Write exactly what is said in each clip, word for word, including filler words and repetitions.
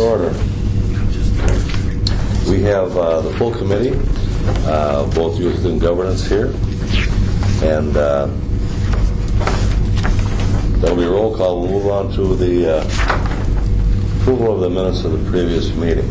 order. We have uh, the full committee, uh, both youth and governance here, and uh, that'll be a roll call. We'll move on to the uh, approval of the minutes of the previous meeting.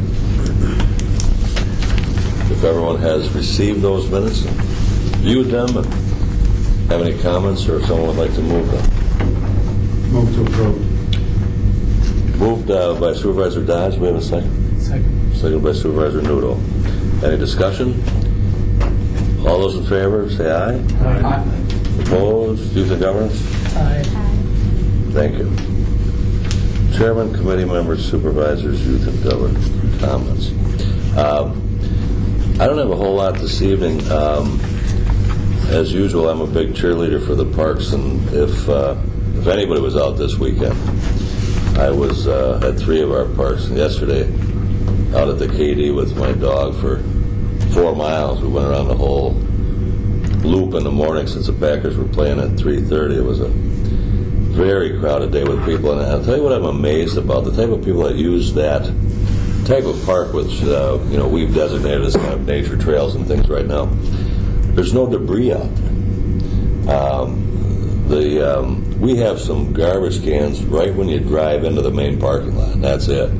If everyone has received those minutes, and viewed them, and have any comments, or if someone would like to move them. Move to approve. Moved uh, by Supervisor Dodge. We have a second. Second. Second by Supervisor Nudo. Any discussion? All those in favor, say aye. Aye. Aye. Opposed? Youth and governance? Aye. Thank you. Chairman, committee members, supervisors, youth and governance comments. Um, I don't have a whole lot this evening. Um, as usual, I'm a big cheerleader for the parks, and if uh, if anybody was out this weekend, I was uh, at three of our parks. Yesterday, out at the K D with my dog for four miles. We went around the whole loop in the morning since the Packers were playing at three thirty. It was a very crowded day with people, and I'll tell you what I'm amazed about: the type of people that use that type of park, which uh, you know we've designated as kind of nature trails and things right now. There's no debris out there. Um, the um, we have some garbage cans right when you drive into the main parking lot. And that's it.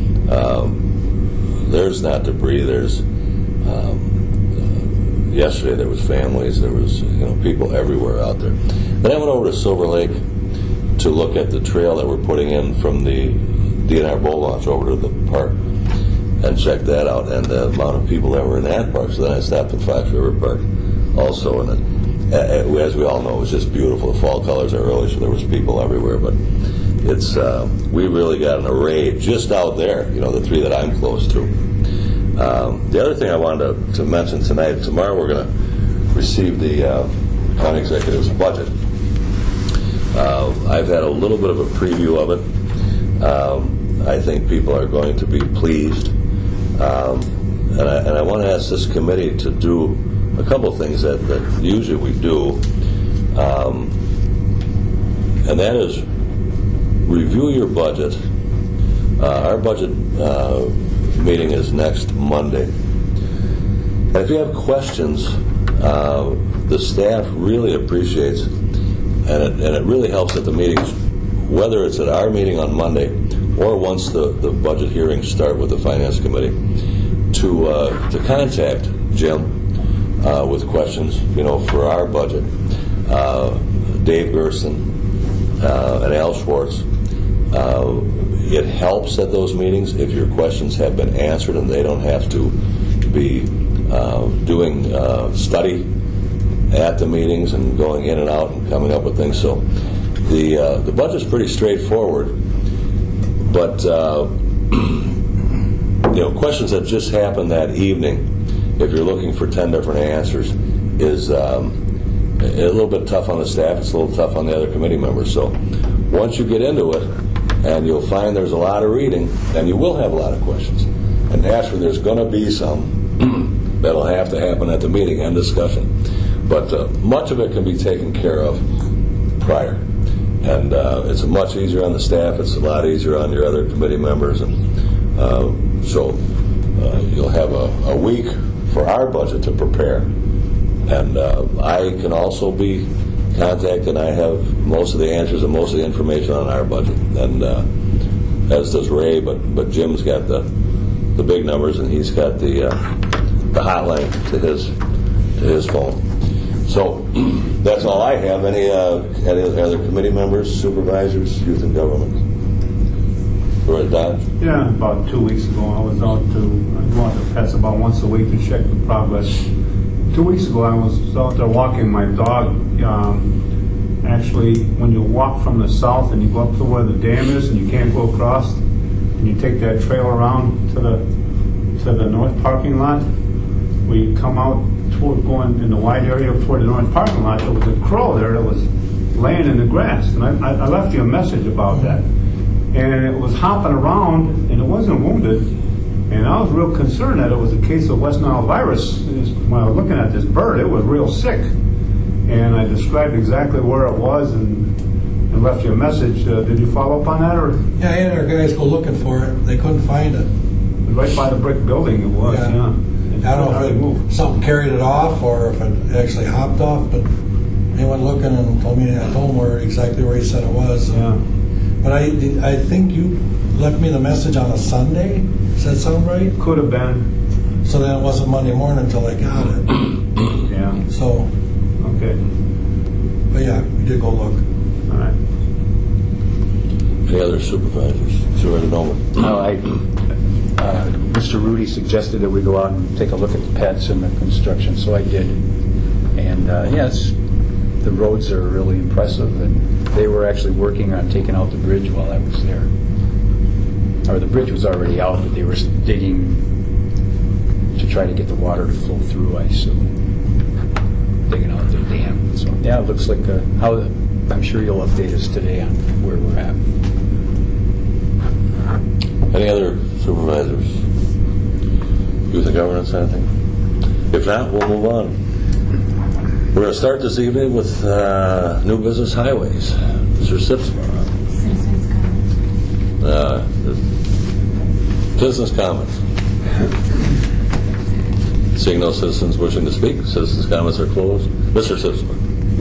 Um, there's not debris. There's um, uh, yesterday there was families. There was you know people everywhere out there. Then I went over to Silver Lake to look at the trail that we're putting in from the D N R boat launch over to the park and check that out, and the amount of people that were in that park. So then I stopped at Fox River Park also, and it, as we all know, it was just beautiful. The fall colors are early, so there was people everywhere. But it's uh, we really got an array just out there. You know, the three that I'm close to. Um, the other thing I wanted to, to mention tonight, tomorrow we're going to receive the uh, county executive's budget. Uh, I've had a little bit of a preview of it. Um, I think people are going to be pleased. Um, and I, and I want to ask this committee to do a couple things that, that usually we do. Um, and that is review your budget. Uh, our budget uh, meeting is next Monday. And if you have questions, uh, the staff really appreciates, and it, and it really helps at the meetings, whether it's at our meeting on Monday or once the, the budget hearings start with the Finance Committee, to uh, to contact Jim uh, with questions, you know, for our budget. Uh, Dave Gerson uh, and Al Schwartz. Uh, it helps at those meetings if your questions have been answered and they don't have to be uh, doing uh, study at the meetings and going in and out and coming up with things. So the uh, the budget's pretty straightforward. But, uh, you know, questions that just happened that evening, if you're looking for ten different answers, is um, a little bit tough on the staff. It's a little tough on the other committee members. So once you get into it, and you'll find there's a lot of reading, and you will have a lot of questions. And naturally, there's going to be some that'll have to happen at the meeting and discussion. But uh, much of it can be taken care of prior. And uh, it's much easier on the staff. It's a lot easier on your other committee members. And uh, so uh, you'll have a, a week for our budget to prepare. And uh, I can also be contacted. I have most of the answers and most of the information on our budget. And uh, as does Ray, but but Jim's got the the big numbers, and he's got the uh, the hotline to his to his phone. So that's all I have. Any, uh, any other committee members, supervisors, youth and government? Go ahead, Dodge. Yeah, about two weeks ago I was out to, I go out to pets about once a week to check the progress. Two weeks ago I was out there walking my dog. Um, actually, when you walk from the south and you go up to where the dam is and you can't go across, and you take that trail around to the to the north parking lot, we come out toward going in the wide area toward the north parking lot. There was a crow there that was laying in the grass, and I, I left you a message about that. And it was hopping around, and it wasn't wounded. And I was real concerned that it was a case of West Nile virus. When I was looking at this bird, it was real sick. And I described exactly where it was and, and left you a message. Uh, did you follow up on that, or Yeah, I had our guys go looking for it. They couldn't find it. right by the brick building? It was. Yeah. Yeah. I don't know if it, something carried it off or if it actually hopped off, but they went looking and told me, I told them where exactly where he said it was. Yeah. But I, I think you left me the message on a Sunday. Does that sound right? Could have been. So then it wasn't Monday morning until I got it. Yeah. So, Okay. but yeah, we did go look. All right. Any other supervisors? Supervisor Nolan? No, I, uh, Mister Rudy suggested that we go out and take a look at the pets and the construction, so I did. And uh, yes, the roads are really impressive, and they were actually working on taking out the bridge while I was there. Or the bridge was already out, but they were digging to try to get the water to flow through, I assume. Digging out their dam. So yeah, it looks like uh, how. I'm sure you'll update us today on where we're at. Any other supervisors? Youth and governance, anything? If not, we'll move on. We're going to start this evening with uh, new business highways. Mister Sipsma. Citizens' comments. Uh, citizens' comments. Seeing no citizens wishing to speak, citizens' comments are closed. Mister Sipsma.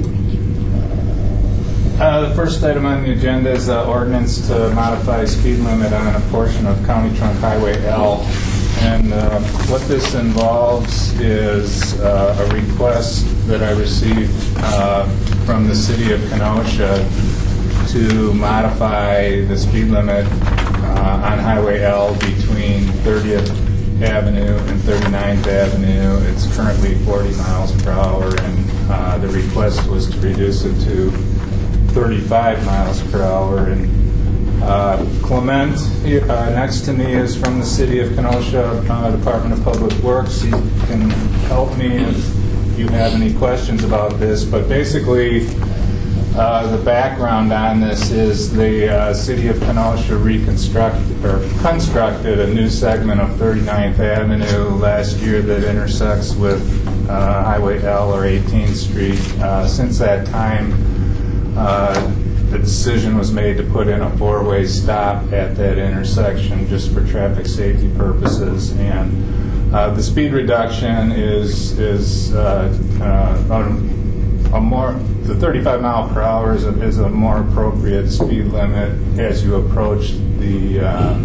Uh, the first item on the agenda is uh, ordinance to modify speed limit on a portion of County Trunk Highway L. And uh, what this involves is uh, a request that I received uh, from the city of Kenosha to modify the speed limit uh, on Highway L between thirtieth Avenue and thirty-ninth Avenue. It's currently forty miles per hour, and uh, the request was to reduce it to thirty-five miles per hour. And uh, Clement, uh, next to me, is from the City of Kenosha uh, Department of Public Works. He can help me if you have any questions about this. But basically, uh, the background on this is the uh, City of Kenosha reconstructed or constructed a new segment of thirty-ninth Avenue last year that intersects with uh, Highway L or eighteenth Street. Uh, since that time, Uh, the decision was made to put in a four-way stop at that intersection just for traffic safety purposes, and uh, the speed reduction is is uh, uh, a more the thirty-five mile per hour is a, is a more appropriate speed limit as you approach the uh,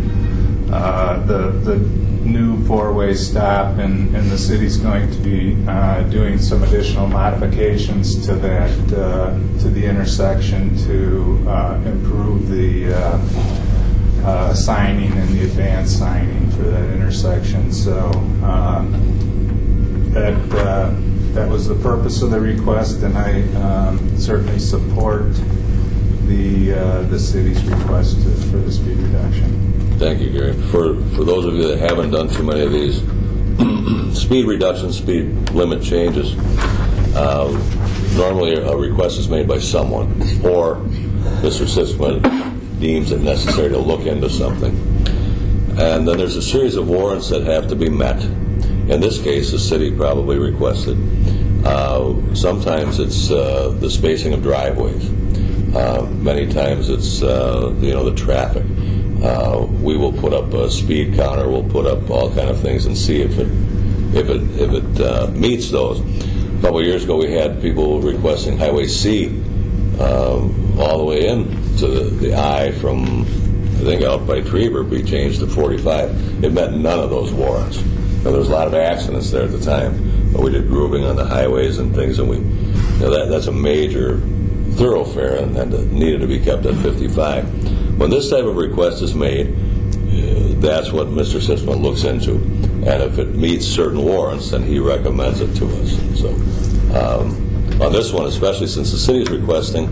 uh, the the new four-way stop, and, and the city's going to be uh, doing some additional modifications to that uh, to the intersection to uh, improve the uh, uh, signing and the advanced signing for that intersection. So um, that uh, that was the purpose of the request, and I um, certainly support the uh, the city's request to, for the speed reduction. Thank you, Gary. For for those of you that haven't done too many of these speed reduction, speed limit changes, uh, normally a request is made by someone, or Mister Sitzman deems it necessary to look into something. And then there's a series of warrants that have to be met. In this case, the city probably requested. Uh, sometimes it's uh, the spacing of driveways. Uh, many times it's uh, you know the traffic. Uh, we will put up a speed counter. We'll put up all kind of things and see if it if it if it uh, meets those. A couple of years ago, we had people requesting Highway C um, all the way in to the, the I from I think out by Trieber be changed to forty-five. It met none of those warrants. Now, there was a lot of accidents there at the time, but we did grooving on the highways and things, and we you know, that that's a major thoroughfare and, and it needed to be kept at fifty-five. When this type of request is made, uh, that's what Mister Sitzman looks into, and if it meets certain warrants, then he recommends it to us. So um, on this one, especially since the city is requesting,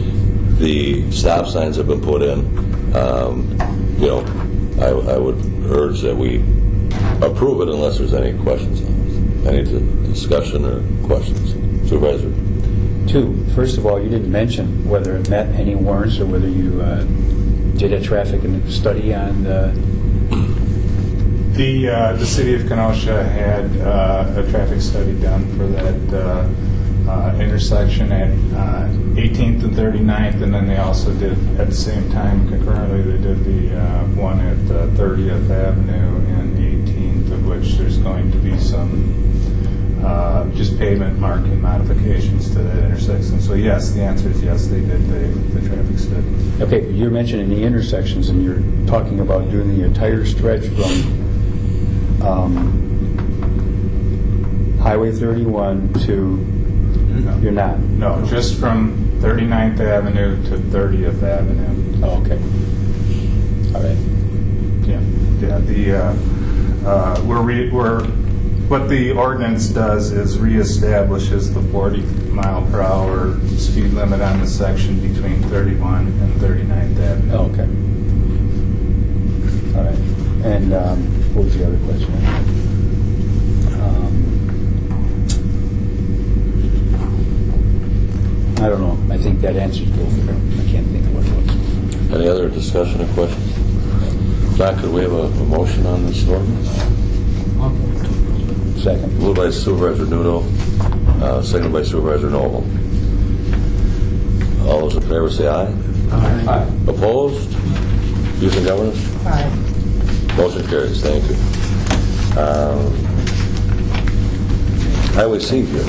the stop signs have been put in. Um, you know, I, I would urge that we approve it unless there's any questions on it. Any discussion or questions, Supervisor? Two, first of all, you didn't mention whether it met any warrants or whether you uh, did a traffic study on the... The, uh, the City of Kenosha had uh, a traffic study done for that uh, uh, intersection at uh, eighteenth and thirty-ninth, and then they also did, at the same time, concurrently, they did the uh, one at uh, thirtieth Avenue and eighteenth, of which there's going to be some uh, just pavement marking modifications to that intersection. So yes, the answer is yes, they did the, the traffic study. Okay, but you're mentioning the intersections, and you're talking about doing the entire stretch from um, Highway thirty-one to, No. you're not? No, just from thirty-ninth Avenue to thirtieth Avenue. Oh, okay. All right. Yeah, yeah. The uh, uh, we're re- we're what the ordinance does is reestablishes the forty mile per hour speed limit on the section between thirty-one and thirty-ninth Avenue. Oh, okay. All right. And um, what was the other question? Um, I don't know. I think that answers both of them. I can't think of what it was. Any other discussion or questions? If not, could we have a, a motion on this ordinance? Second. Moved by Supervisor Nudo, uh, seconded by Supervisor Noble. All those in favor say aye. Aye. Opposed? Using governance? Aye. Motion carries. Thank you. Um, Highway C here.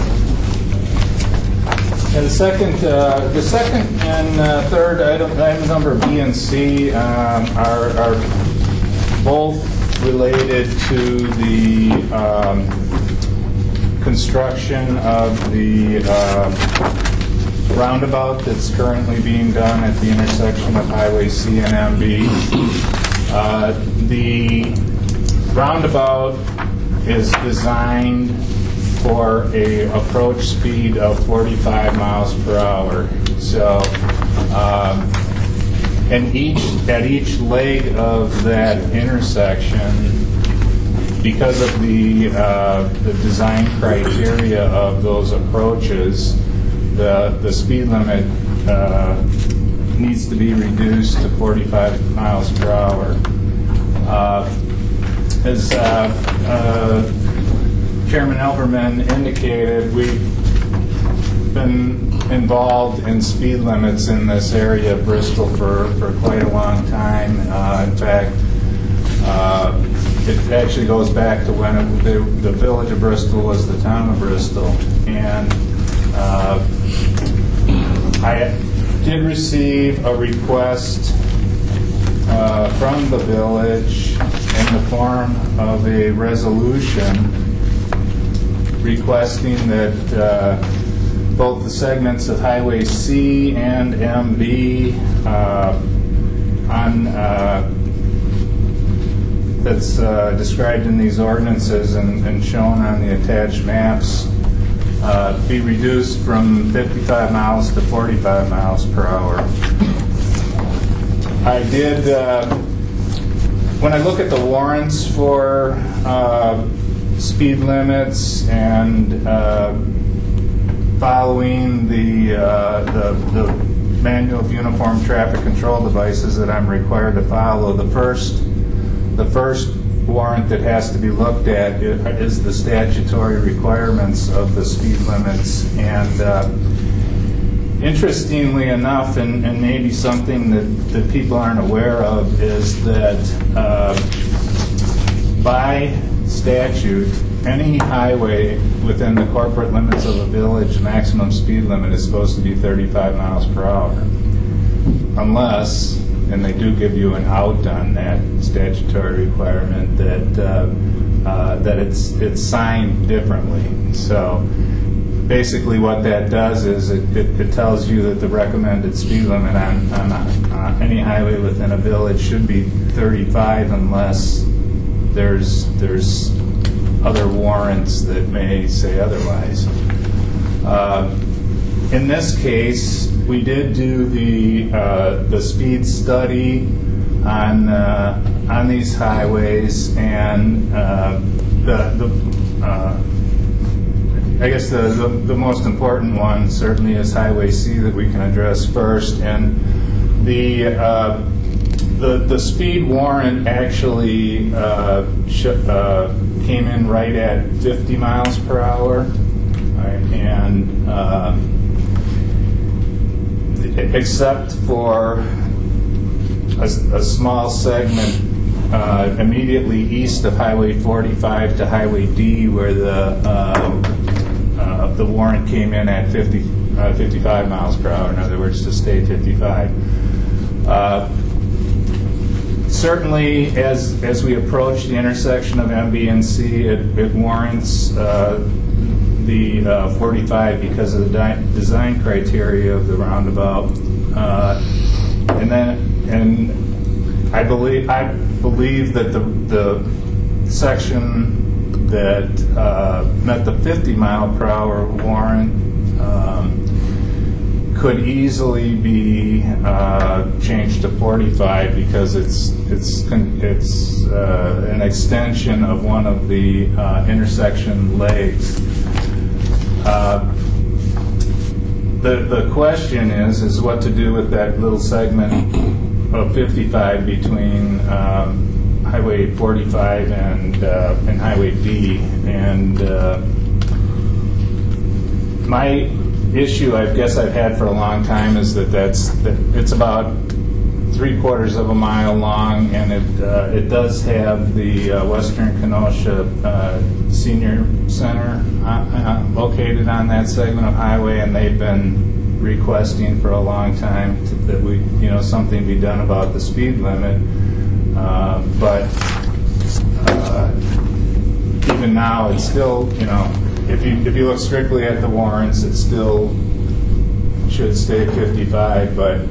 And the second, uh, the second and uh, third item, item number B and C, um, are, are both related to the um, construction of the uh, roundabout that's currently being done at the intersection of Highway C and M B. Uh, the roundabout is designed for a approach speed of forty-five miles per hour. So, um, and each at each leg of that intersection, because of the uh, the design criteria of those approaches, the the speed limit uh, needs to be reduced to forty-five miles per hour. Uh, as uh, uh, Chairman Elberman indicated, we've been involved in speed limits in this area of Bristol for, for quite a long time. Uh, in fact, uh, it actually goes back to when it, the, the village of Bristol was the town of Bristol. And uh, I did receive a request uh, from the village in the form of a resolution requesting that uh, both the segments of Highway C and M B uh, on uh, that's uh, described in these ordinances and, and shown on the attached maps uh, be reduced from fifty-five miles to forty-five miles per hour. I did, uh, when I look at the warrants for uh, speed limits and uh, following the, uh, the the manual of uniform traffic control devices that I'm required to follow, the first the first warrant that has to be looked at is the statutory requirements of the speed limits. And uh, interestingly enough, and, and maybe something that, that people aren't aware of, is that uh, by statute, any highway within the corporate limits of a village, maximum speed limit is supposed to be thirty-five miles per hour. Unless, and they do give you an out on that statutory requirement, that uh, uh, that it's it's signed differently. So basically what that does is it, it, it tells you that the recommended speed limit on, on, on any highway within a village should be thirty-five unless there's there's other warrants that may say otherwise. Uh, in this case, we did do the uh, the speed study on uh, on these highways, and uh, the the uh, I guess the, the the most important one certainly is Highway C that we can address first, and the. Uh, The, the speed warrant actually uh, sh- uh, came in right at fifty miles per hour. I right? And uh, except for a, a small segment uh, immediately east of Highway forty-five to Highway D, where the uh, uh, the warrant came in at fifty, uh, fifty-five miles per hour. In other words, to stay fifty-five. Uh, certainly, as as we approach the intersection of M, B, and C, it, it warrants uh, the uh, forty-five because of the di- design criteria of the roundabout, uh, and then and I believe I believe that the the section that uh, met the fifty mile per hour warrant um, could easily be uh, changed to forty-five because it's it's it's uh, an extension of one of the uh, intersection legs. Uh, the the question is is what to do with that little segment of fifty-five between um, Highway forty-five and uh, and Highway D. And uh, my issue, I guess I've had for a long time, is that that's that it's about three quarters of a mile long, and it uh, it does have the uh, Western Kenosha uh, Senior Center uh, uh, located on that segment of highway, and they've been requesting for a long time to, that we, you know, something be done about the speed limit. Uh, but uh, even now, it's still, you know, if you if you look strictly at the warrants, it still should stay at fifty-five, but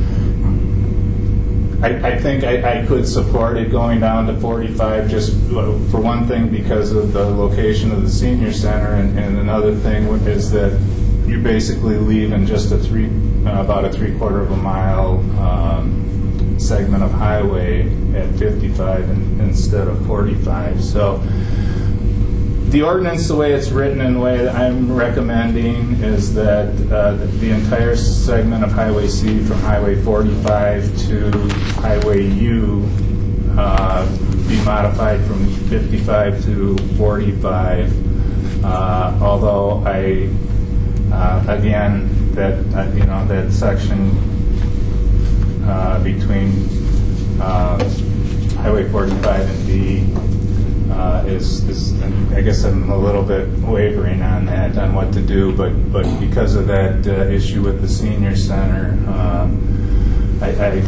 I, I think I, I could support it going down to forty-five, just for one thing because of the location of the senior center, and, and another thing is that you're basically leaving just a three, uh, about a three quarter of a mile um, segment of highway at fifty-five in, instead of forty-five. So the ordinance, the way it's written and the way that I'm recommending, is that uh, the entire segment of Highway C from Highway forty-five to Highway U uh, be modified from fifty-five to forty-five. Uh, although I, uh, again, that uh, you know that section uh, between uh, Highway forty-five and D. Uh, is, is I guess I'm a little bit wavering on that, on what to do, but but because of that uh, issue with the senior center, um, I, I,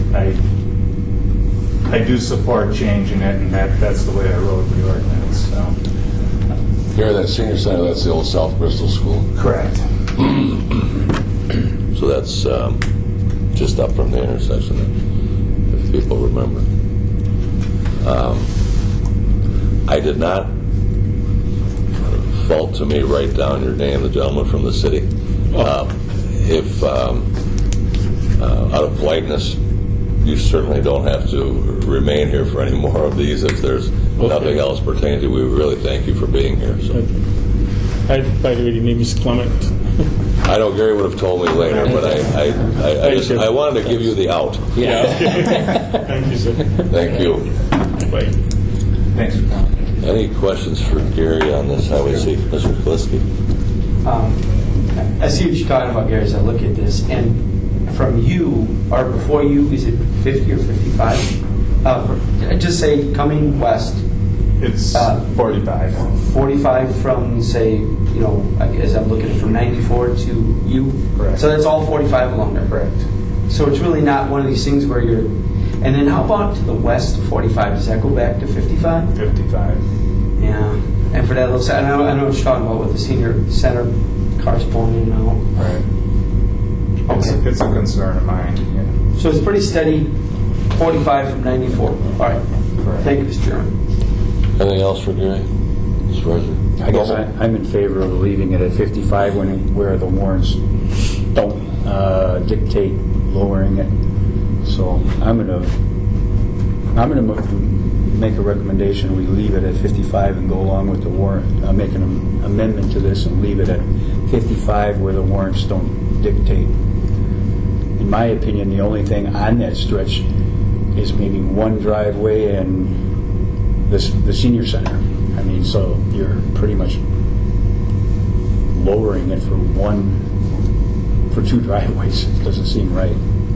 I I do support changing it, and that that's the way I wrote the ordinance. So. Here, that senior center, that's the old South Bristol School. Correct. So that's um, just up from the intersection, if people remember. Um, I did not, fault to me, write down your name, the gentleman from the city. Uh, if, um, uh, out of politeness, you certainly don't have to remain here for any more of these if there's okay. nothing else pertaining to. We really thank you for being here. So. I, by the way, your name is Clement. I know Gary would have told me later, but I I, I, I, just, I wanted to give you the out. Yeah. Okay. Thank you, sir. Thank you. Bye. Thanks for coming. Any questions for Gary on this Highway C? Mister Kaliski? Um, I see what you're talking about, Gary, as I look at this. And from you, or before you, is it fifty or fifty-five? Uh, just say coming west. It's uh, forty-five. forty-five from, say, you know, as I'm looking at it, from ninety-four to you? Correct. So that's all forty-five along there? Correct. So it's really not one of these things where you're... And then how about to the west of forty-five? Does that go back to fifty-five? fifty-five. Yeah. And for that little side, I know, I know what you're talking about with the senior center cars pulling in and out. Right. It's, Okay. it's a concern of mine. Yeah. So it's pretty steady, forty-five from ninety-four. All right. Correct. Thank you, Mister Chairman. Anything else for Gary? As far as I guess I, I'm in favor of leaving it at fifty-five when where the warrants don't uh, dictate lowering it. So I'm gonna I'm gonna make a recommendation. We leave it at fifty-five and go along with the warrant. Uh, make an am- amendment to this and leave it at fifty-five where the warrants don't dictate. In my opinion, the only thing on that stretch is maybe one driveway and this the senior center. I mean, so you're pretty much lowering it for one, for two driveways. It doesn't seem right.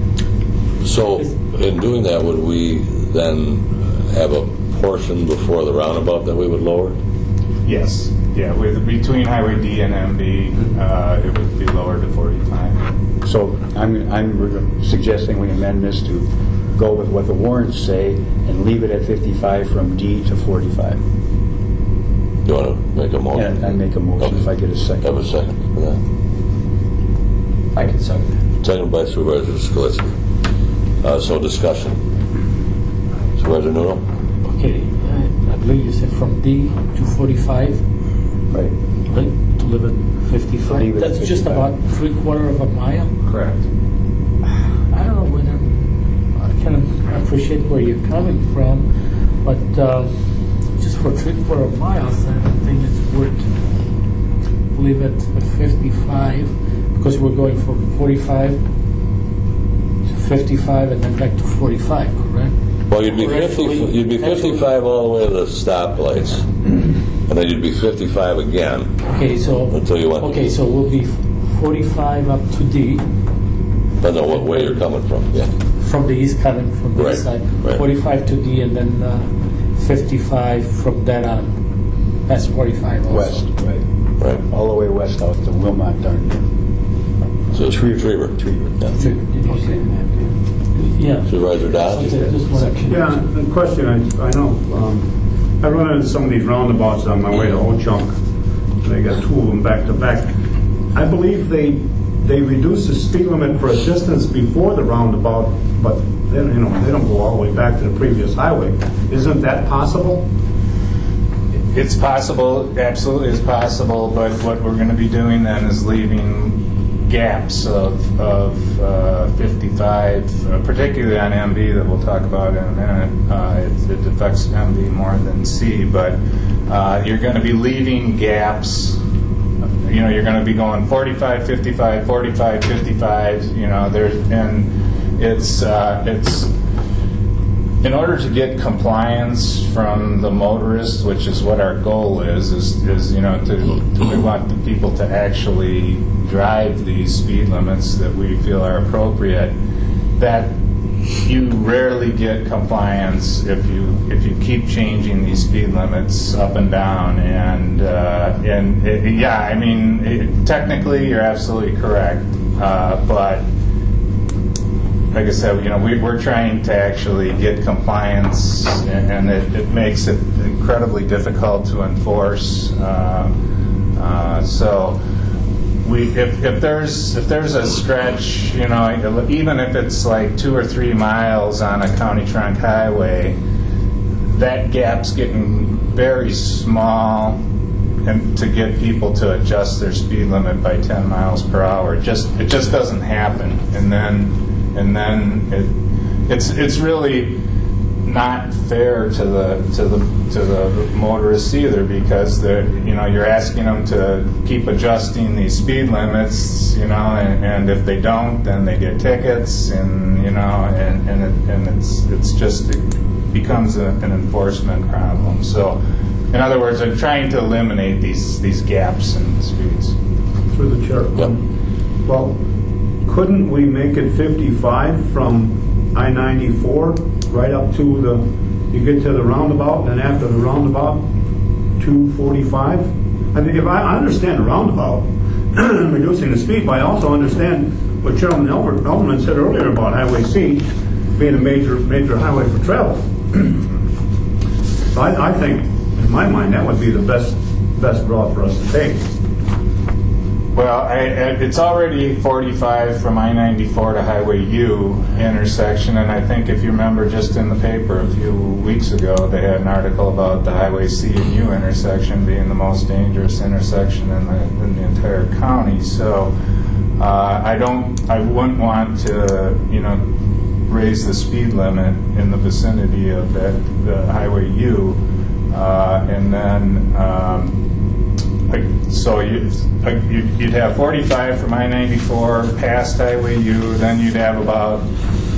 So, in doing that, would we then have a portion before the roundabout that we would lower? Yes. Yeah, with, between Highway D and M B, uh, it would be lowered to forty-five. So I'm, I'm suggesting we amend this to go with what the warrants say and leave it at fifty-five from D to forty-five. You want to make a motion? And I make a motion if I get a second. Have a second for that. I can second that. Second by Supervisor Scalisi. Uh, so discussion. Supervisor Nuno? Okay, I I believe you said from D to forty-five, Right. right, to live at fifty-five. Leave it at That's just fifty-five. about three quarter of a mile. Correct. I don't know whether, I can appreciate where you're coming from, but uh, just for three quarter of miles, I don't think it's worth to leave it at fifty-five, because we're going from forty-five to fifty-five and then back to forty-five, correct? Well, you'd be Or fifty. actually- You'd be actually- fifty-five all the way to the stoplights, and then you'd be fifty-five again Okay, so, until you went. okay, so we'll be forty-five up to D, Depends on what way you're coming from. Yeah. from the east coming from Right, this side, right. forty-five to D, and then uh, fifty-five from that on, past forty-five also. West, right. Right. All the way west out to Wilmot, darn near. So Triever. Triever. Yeah. Did you say that? Yeah. Supervisor Dodge. Okay, just one section. Yeah, the question, I, I know, um, I run into some of these roundabouts on my way to Ho-Chunk. They got two of them back to back. I believe they, they reduce the speed limit for a distance before the roundabout, but then, you know, they don't go all the way back to the previous highway. Isn't that possible? It's possible, absolutely is possible, but what we're going to be doing then is leaving gaps of, of uh, fifty-five, uh, particularly on M B that we'll talk about in a minute. Uh, it, it affects M B more than C, but uh, you're going to be leaving gaps. You know, you're going to be going forty-five, fifty-five, forty-five, fifty-five. You know, there's and it's uh, it's. In order to get compliance from the motorists, which is what our goal is, is, is you know, to, to we want the people to actually drive these speed limits that we feel are appropriate, that you rarely get compliance if you if you keep changing these speed limits up and down. And uh, and it, yeah, I mean, it, technically you're absolutely correct, uh, but. Like I said, you know, we, we're trying to actually get compliance, and, and it, it makes it incredibly difficult to enforce. Uh, uh, so, we if, if there's if there's a stretch, you know, even if it's like two or three miles on a county trunk highway, that gap's getting very small, and to get people to adjust their speed limit by ten miles per hour, it just it just doesn't happen, and then. And then it, it's it's really not fair to the to the to the motorists either, because they're you know you're asking them to keep adjusting these speed limits, you know, and, and if they don't, then they get tickets, and you know, and and, it, and it's it's just it becomes a, an enforcement problem. So, in other words, they're trying to eliminate these these gaps in speeds. Through the chair. Yep. Well, couldn't we make it fifty-five from I ninety-four right up to the, you get to the roundabout, and after the roundabout, two forty-five? I mean, if I, I understand the roundabout, reducing the speed, but I also understand what Chairman Elmer- Elmerman said earlier about Highway C being a major major highway for travel. So I, I think, in my mind, that would be the best best route for us to take. Well, I, I, it's already forty-five from I ninety-four to Highway U intersection, and I think if you remember just in the paper a few weeks ago, they had an article about the Highway C and U intersection being the most dangerous intersection in the, in the entire county. So uh, I don't, I wouldn't want to, you know, raise the speed limit in the vicinity of that the Highway U, uh, and then. Um, So you, you'd have forty-five from I ninety-four past Highway U, then you'd have about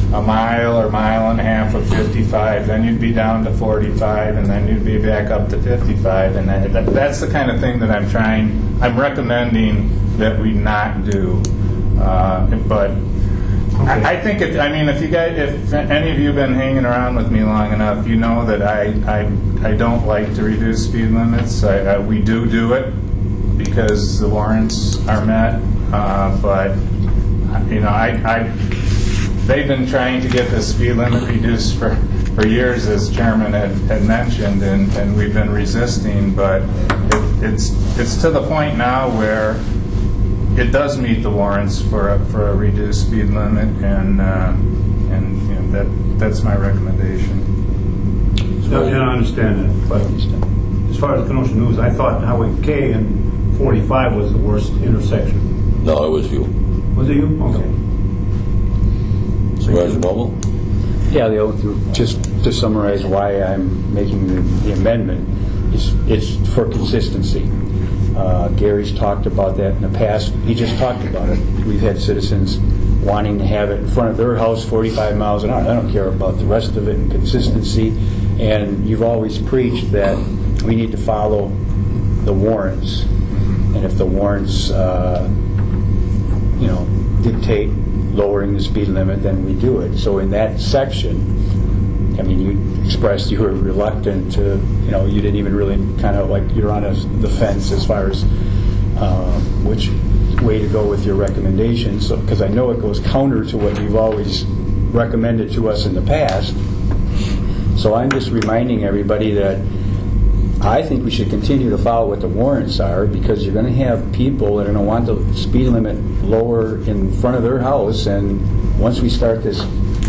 a mile or mile and a half of fifty-five, then you'd be down to forty-five, and then you'd be back up to fifty-five, and that, that, that's the kind of thing that I'm trying, I'm recommending that we not do. Uh, but I, I think, it, I mean, if you guys, if any of you have been hanging around with me long enough, you know that I, I, I don't like to reduce speed limits. I, I, we do do it because the warrants are met, uh, but you know, I, I, they've been trying to get the speed limit reduced for, for years, as Chairman had, had mentioned, and, and we've been resisting, but it, it's, it's to the point now where it does meet the warrants for a, for a reduced speed limit, and uh, and you know, that that's my recommendation. So, yeah, I understand that, but as far as Kenosha News, I thought Highway K and forty-five was the worst intersection. No, it was you. Was it you? Okay. Supervisor Noble? Yeah, the other, just to summarize why I'm making the, the amendment, is it's for consistency. Uh, Gary's talked about that in the past. He just talked about it. We've had citizens wanting to have it in front of their house forty-five miles an hour. I don't care about the rest of it and consistency. And you've always preached that we need to follow the warrants. And if the warrants, uh, you know, dictate lowering the speed limit, then we do it. So in that section, I mean, you expressed you were reluctant to, you know, you didn't even really kind of like, you're on a, the fence as far as uh, which way to go with your recommendations, because so, I know it goes counter to what you've always recommended to us in the past. So I'm just reminding everybody that I think we should continue to follow what the warrants are, because you're going to have people that are going to want the speed limit lower in front of their house, and once we start this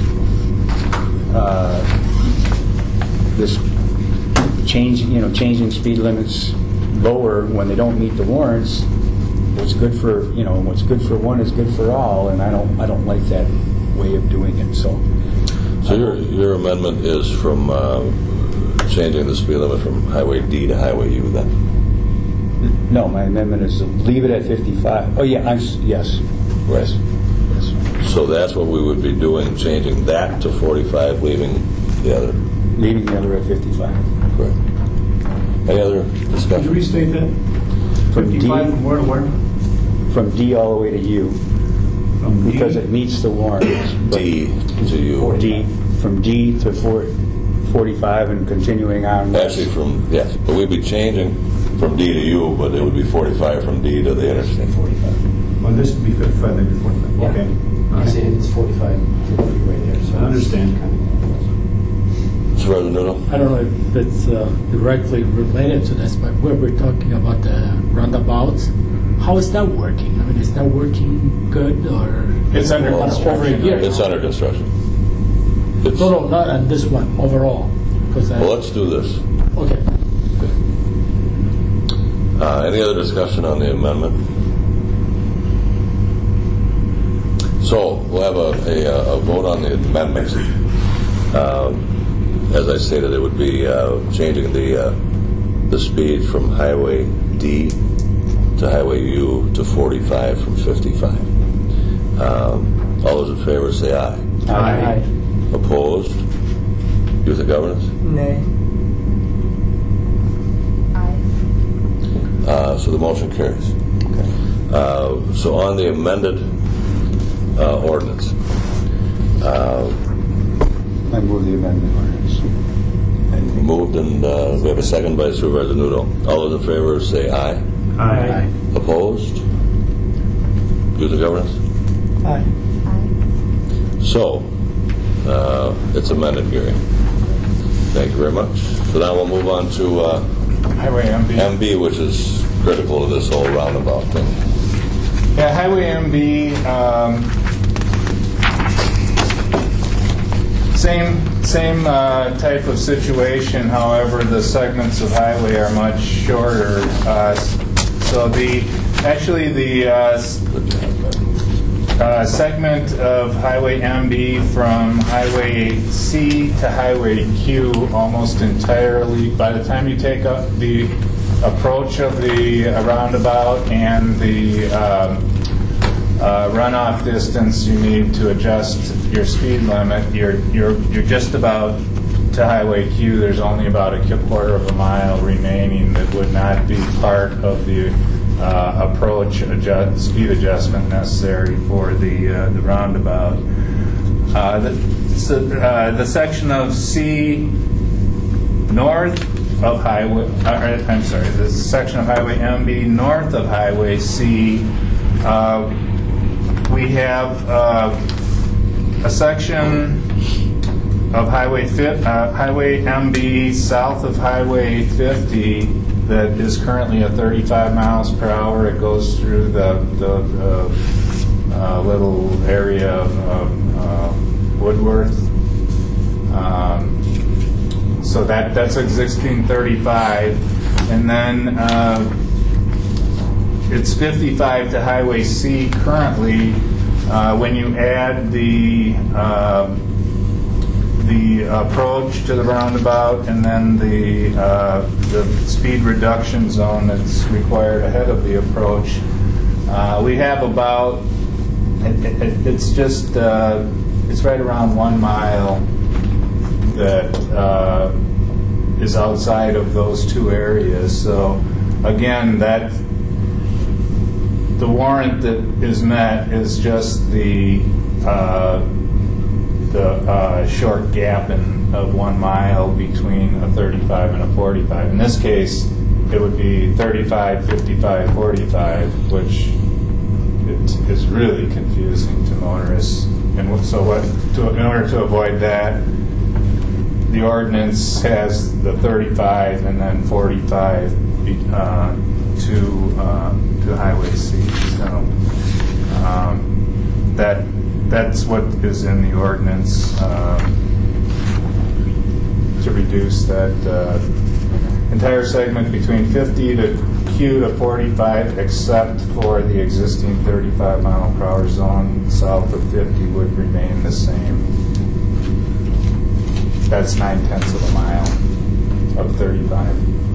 uh, this change, you know, changing speed limits lower when they don't meet the warrants, what's good for, you know, what's good for one is good for all, and I don't I don't like that way of doing it. So, so your your amendment is from uh, changing the speed limit from Highway D to Highway U, then? No, my amendment is to leave it at fifty-five. Oh yeah, I'm, yes, right. Yes. Yes. So that's what we would be doing, changing that to forty-five, leaving the other. Leaving the other at fifty-five. Correct. Any other Could you discussion? restate that? From D, fifty-five from where to where? from D all the way to U, From D? because it meets the warrants. but D to U. D, from D to four, forty-five and continuing on. Actually, from, yes, but we'd be changing from D to U, but it would be forty-five from D to the interstate. forty-five. Well, this would be fifty-five, then be forty-five. Yeah. Okay. All I right. see it's forty-five to the freeway there. So I understand. Supervisor Noodle? I don't know if it's uh, directly related to this, but where we're talking about the roundabouts, how is that working? I mean, is that working good, or It's under over a construction. year? It's under construction. It's, No, no, not on this one, overall. Because I, well, let's do this. okay. Uh, any other discussion on the amendment? So we'll have a, a, a vote on the amendment. Um, as I stated, it would be uh, changing the uh, the speed from Highway D to Highway U to forty-five from fifty-five. Um, all those in favor say aye. Aye. Opposed? Youth and Governance? Nay. Aye. Uh, so the motion carries. Uh, so on the amended uh, ordinance, uh, I move the amendment ordinance. And moved and uh, we have a second by Supervisor Nudo. All those in favor say aye. Aye. Opposed? Youth and Governance? Aye. Aye. So, uh, it's amended, Gary. Thank you very much. So now we'll move on to uh, Highway M B. M B, which is critical to this whole roundabout thing. Yeah, Highway M B, um, same same uh, type of situation. However, the segments of highway are much shorter. Uh, so the actually the uh, uh, segment of Highway M B from Highway C to Highway Q almost entirely, by the time you take up the approach of the roundabout and the um, uh, runoff distance you need to adjust your speed limit, you're, you're, you're just about to Highway Q. There's only about a quarter of a mile remaining that would not be part of the uh, approach adjust, speed adjustment necessary for the, uh, the roundabout. Uh, the, so, uh, the section of C north of Highway, uh, I'm sorry, the section of Highway M B north of Highway C, uh, we have uh, a section of Highway uh, Highway M B south of Highway fifty that is currently at thirty-five miles per hour. It goes through the, the uh, uh, little area of um, uh, Woodworth. Um, so that that's existing thirty-five, and then uh, it's fifty-five to Highway C currently. Uh, when you add the uh, the approach to the roundabout and then the uh, the speed reduction zone that's required ahead of the approach, uh, we have about it, it, it's just uh, it's right around one mile that uh, is outside of those two areas. So again, that the warrant that is met is just the uh, the uh, short gap in, of one mile between a thirty-five and a forty-five. In this case, it would be thirty-five, fifty-five, forty-five, which it is really confusing to motorists. And so, what to, in order to avoid that, the ordinance has the thirty-five and then forty-five uh, to uh, to Highway C. So um, that. That's what is in the ordinance uh, to reduce that uh, entire segment between fifty to Q to forty-five, except for the existing thirty-five mile per hour zone south of fifty would remain the same. That's nine tenths of a mile of thirty-five.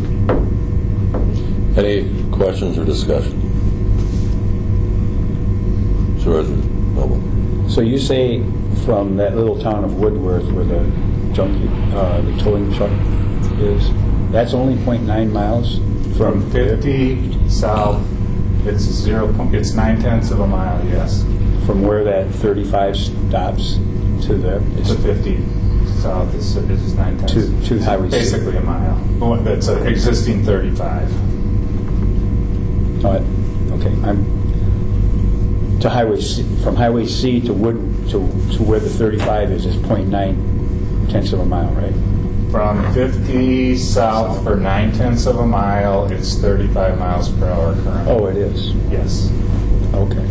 Any questions or discussion? Sure. Noble. So you say from that little town of Woodworth where the junkie, uh, the towing truck is, that's only zero point nine miles From fifty south, it's zero. It's nine tenths of a mile. Yes. From where that thirty-five stops to the To fifty south is, is nine tenths. To, to Highway C. Basically a mile. Well, that's an existing thirty-five. Oh, okay. I'm to Highway C, from Highway C to Wood to to where the thirty-five is is zero point nine tenths of a mile, right? From fifty south for nine tenths of a mile, it's thirty-five miles per hour currently. Oh, it is. Yes. Okay.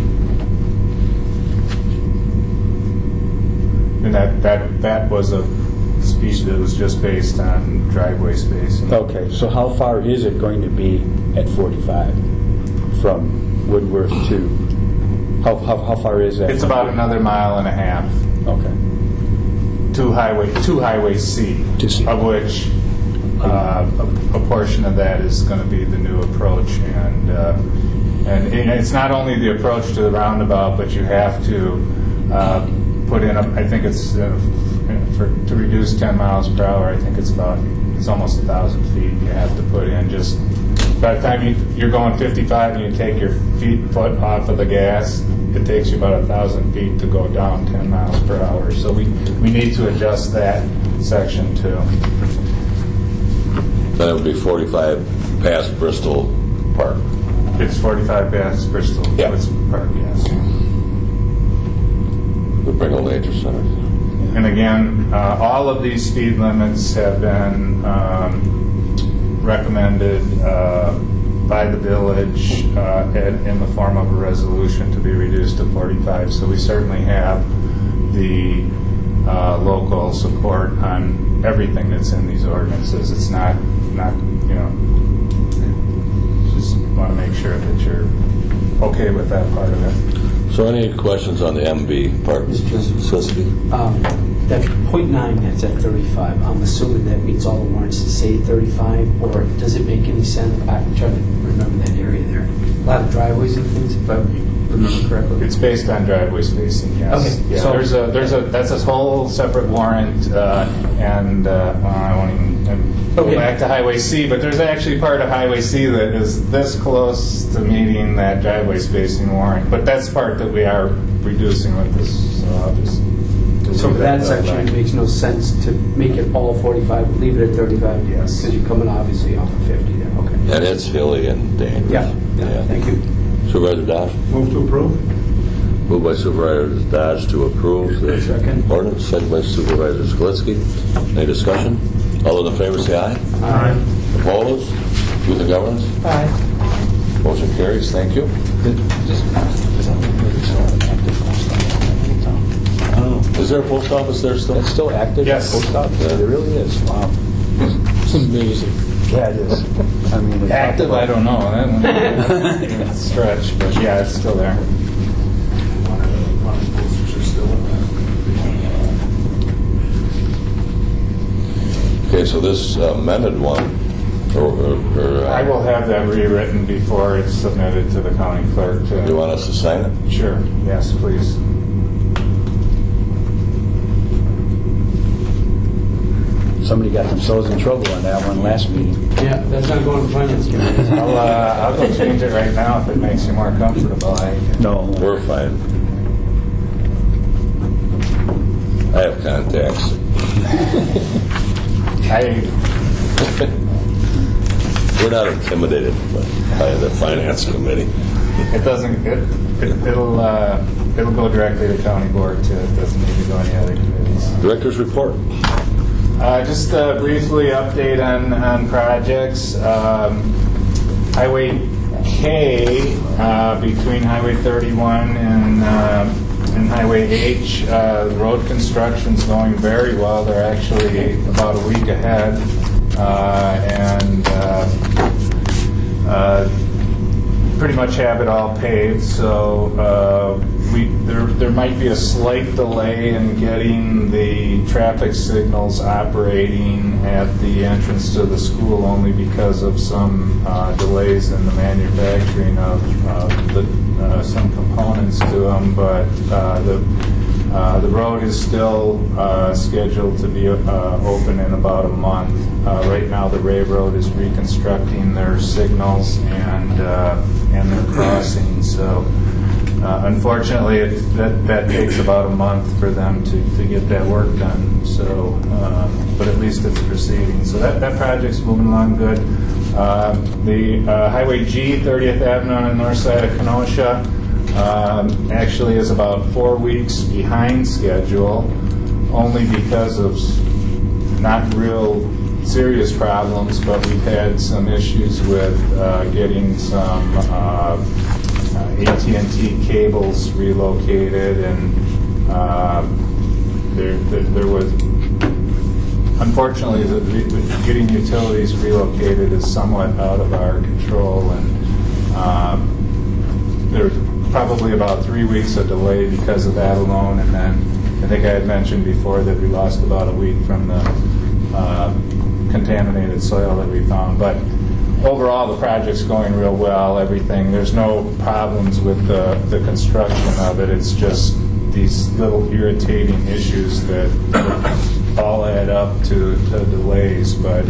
And that that that was a speed that was just based on driveway spacing. Okay. So how far is it going to be at forty-five from Woodworth to? How, how, how far is that? It's about another mile and a half Okay. to highway to Highway C, To C. of which uh, a, a portion of that is going to be the new approach, and, uh, and and it's not only the approach to the roundabout, but you have to uh, put in. A, I think it's uh, for to reduce ten miles per hour. I think it's about it's almost a thousand feet. You have to put in just. By the time you, you're going fifty-five and you take your feet foot off of the gas, it takes you about a thousand feet to go down ten miles per hour. So we, we need to adjust that section too. Then it would be forty-five past Bristol Park. It's forty-five past Bristol. Yeah. It's Park, yes. The Pringle Nature Center. And again, uh, all of these speed limits have been um, recommended uh, by the village uh, in, in the form of a resolution to be reduced to forty-five. So we certainly have the uh, local support on everything that's in these ordinances. It's not, not you know, just want to make sure that you're okay with that part of it. So any questions on the M B part? Mister Siski. Um, that point nine that's at thirty-five, I'm assuming that meets all the warrants to say thirty-five, or does it make any sense? I'm trying to remember that area there. A lot of driveways and things, if I remember correctly. It's based on driveway spacing, yes. Okay, Yeah, so- there's a, there's a, that's a whole separate warrant, uh, and, uh, well, I won't even uh, go Okay. back to Highway C, but there's actually part of Highway C that is this close to meeting that driveway spacing warrant, but that's part that we are reducing with this, so I'll just. So for that section, it line. makes no sense to make it all forty-five, leave it at thirty-five? Yes. Because you're coming obviously off of fifty there, okay. And it's hilly and dangerous. Yeah, yeah, thank you. Supervisor Dodge? Move to approve? Moved by Supervisor Dodge to approve the Second. ordinance, second by Supervisor Skalitsky. Any discussion? All those in favor say aye. Aye. Opposed? Youth and Governance? Aye. Motion carries. Thank you. Is there a post office there still? It's still active? Yes. Post office? Yeah. It really is, wow. It's amazing. Yeah, it is. I mean, we talked Active, about- I don't know, that one, it's a stretch, but yeah, it's still there. Okay, so this amended one, or, or, or, uh, I will have that rewritten before it's submitted to the county clerk. to- do you want us to sign it? Sure, yes, please. Somebody got themselves in trouble on that one last meeting. Yeah, that's not going to finance committee. I'll, uh, I'll go change it right now if it makes you more comfortable. I, No. We're fine. I have contacts. I, We're not intimidated by the finance committee. it doesn't, it, it, it'll, uh, it'll go directly to county board too. It doesn't need to go any other committees. Director's report. Uh, just uh, briefly update on, on projects. Um, Highway K, uh, between Highway thirty-one and, uh, and Highway H, uh, road construction's going very well. They're actually about a week ahead. Uh, and uh, uh, pretty much have it all paved, so uh, we there there might be a slight delay in getting the traffic signals operating at the entrance to the school, only because of some uh, delays in the manufacturing of uh, the, uh, some components to them. But uh, the uh, the road is still uh, scheduled to be uh, open in about a month. Uh, right now, the Ray Road is reconstructing their signals and uh, and their crossing. So, uh, unfortunately, it, that that takes about a month for them to, to get that work done. So, uh, but at least it's proceeding. So that, that project's moving along good. Uh, the uh, Highway G, thirtieth Avenue on the north side of Kenosha, um, actually is about four weeks behind schedule, only because of not real serious problems, but we've had some issues with uh, getting some uh, uh, A T and T cables relocated, and uh, there, there, there was, unfortunately, the, the, getting utilities relocated is somewhat out of our control, and um, there's probably about three weeks of delay because of that alone, and then I think I had mentioned before that we lost about a week from the uh, contaminated soil that we found. But overall, the project's going real well, everything. There's no problems with the, the construction of it. It's just these little irritating issues that all add up to, to delays. But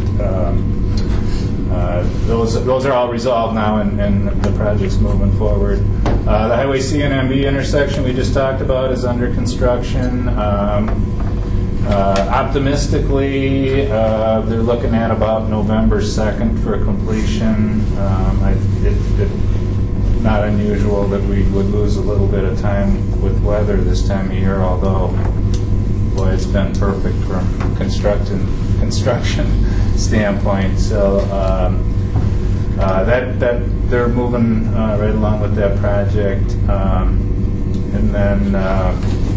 um, uh, those, those are all resolved now, and, and the project's moving forward. Uh, the Highway C and M B intersection we just talked about is under construction. Um, Uh, optimistically, uh, they're looking at about November second for completion. Um, I, it, it, not unusual that we would lose a little bit of time with weather this time of year, although, boy, it's been perfect from construction construction standpoint. So um, uh, that that they're moving uh, right along with that project, um, and then. Uh,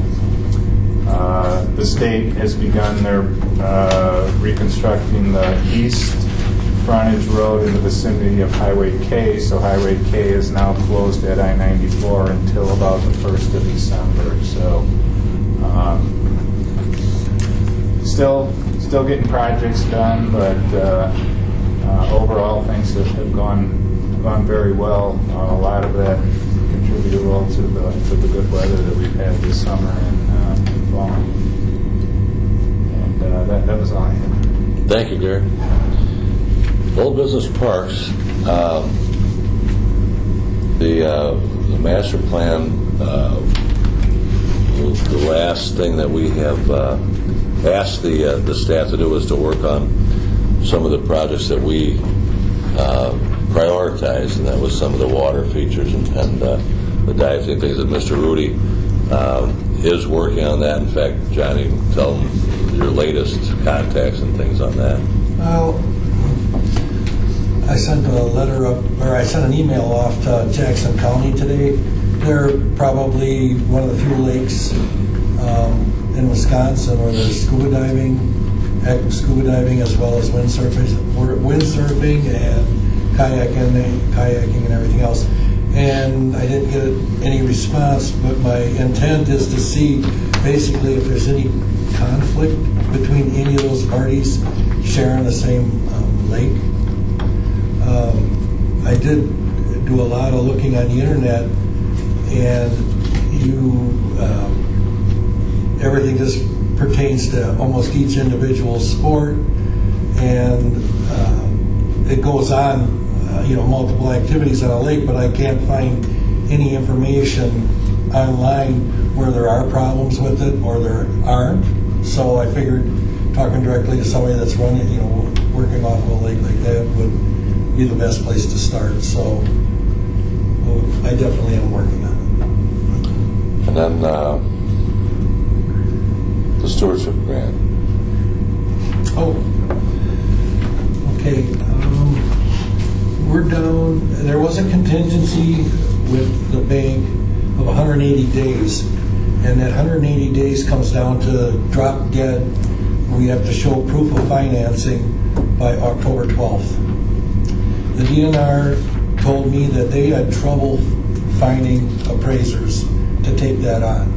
Uh, the state has begun their uh, reconstructing the east frontage road in the vicinity of Highway K, so Highway K is now closed at I ninety-four until about the first of December. So um, still still getting projects done, but uh, uh, overall things have, have gone gone very well. Uh, a lot of that contributable to the to the good weather that we've had this summer and uh, fall. And uh, that that was all I had. Thank you, Gary. Old Business Parks. Um, the, uh, the master plan uh, was the last thing that we have uh, asked the uh, the staff to do was to work on some of the projects that we uh, prioritized, and that was some of the water features and, and uh, the diving things that Mister Rudy um, is working on that. In fact, Johnny, you can tell them your latest contacts and things on that. Well, I sent a letter up, or I sent an email off to Jackson County today. They're probably one of the few lakes um, in Wisconsin where there's scuba diving, active scuba diving, as well as windsurfing, windsurfing and kayaking, kayaking and everything else. And I didn't get any response, but my intent is to see basically if there's any conflict between any of those parties sharing the same um, lake. Um, I did do a lot of looking on the internet, and you um, everything just pertains to almost each individual sport, and uh, it goes on, uh, you know, multiple activities on a lake, but I can't find any information online where there are problems with it or there aren't. So I figured talking directly to somebody that's running, you know, working off of a lake like that would be the best place to start. So well, I definitely am working on it. And then uh, the stewardship grant. Oh, okay. Um, we're down. There was a contingency with the bank of one hundred eighty days, and that one hundred eighty days comes down to drop dead. We have to show proof of financing by October twelfth. The D N R told me that they had trouble finding appraisers to take that on.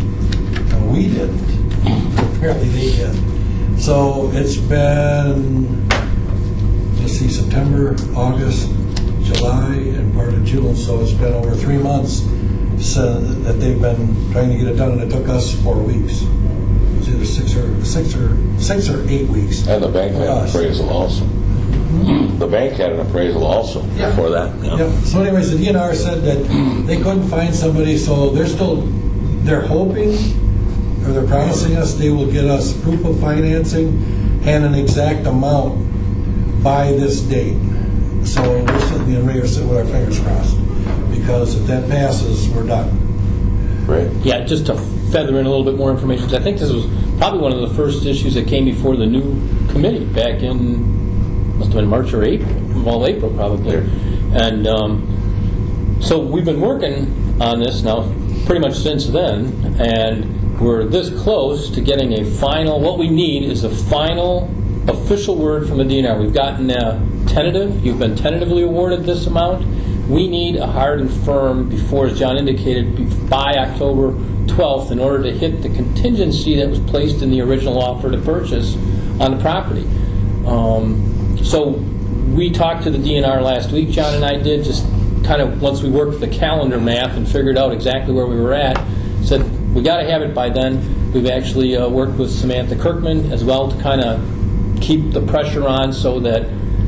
And we didn't. Apparently they did. So it's been, let's see, September, August, July, and part of June. So it's been over three months so that they've been trying to get it done, and it took us four weeks. It was either six or six or six or eight weeks. And the bank had an appraisal also. The bank had an appraisal also Yeah. before that. Yeah. Yep. So anyways, the D N R said that they couldn't find somebody, so they're still, they're hoping, or they're promising us they will get us proof of financing and an exact amount by this date. So we're sitting in Ray are sitting with our fingers crossed, because if that passes, we're done. Great. Yeah, just to feather in a little bit more information, 'cause I think this was probably one of the first issues that came before the new committee back in, must have been March or April, well, April probably. Yeah. And um, so we've been working on this now pretty much since then, and we're this close to getting a final, what we need is a final official word from the D N R. We've gotten a tentative, you've been tentatively awarded this amount. We need a hard and firm, before, as John indicated, by October twelfth in order to hit the contingency that was placed in the original offer to purchase on the property. Um, so we talked to the D N R last week, John and I did, just kind of once we worked the calendar math and figured out exactly where we were at, said we got to have it by then. We've actually uh, worked with Samantha Kirkman as well to kind of keep the pressure on so that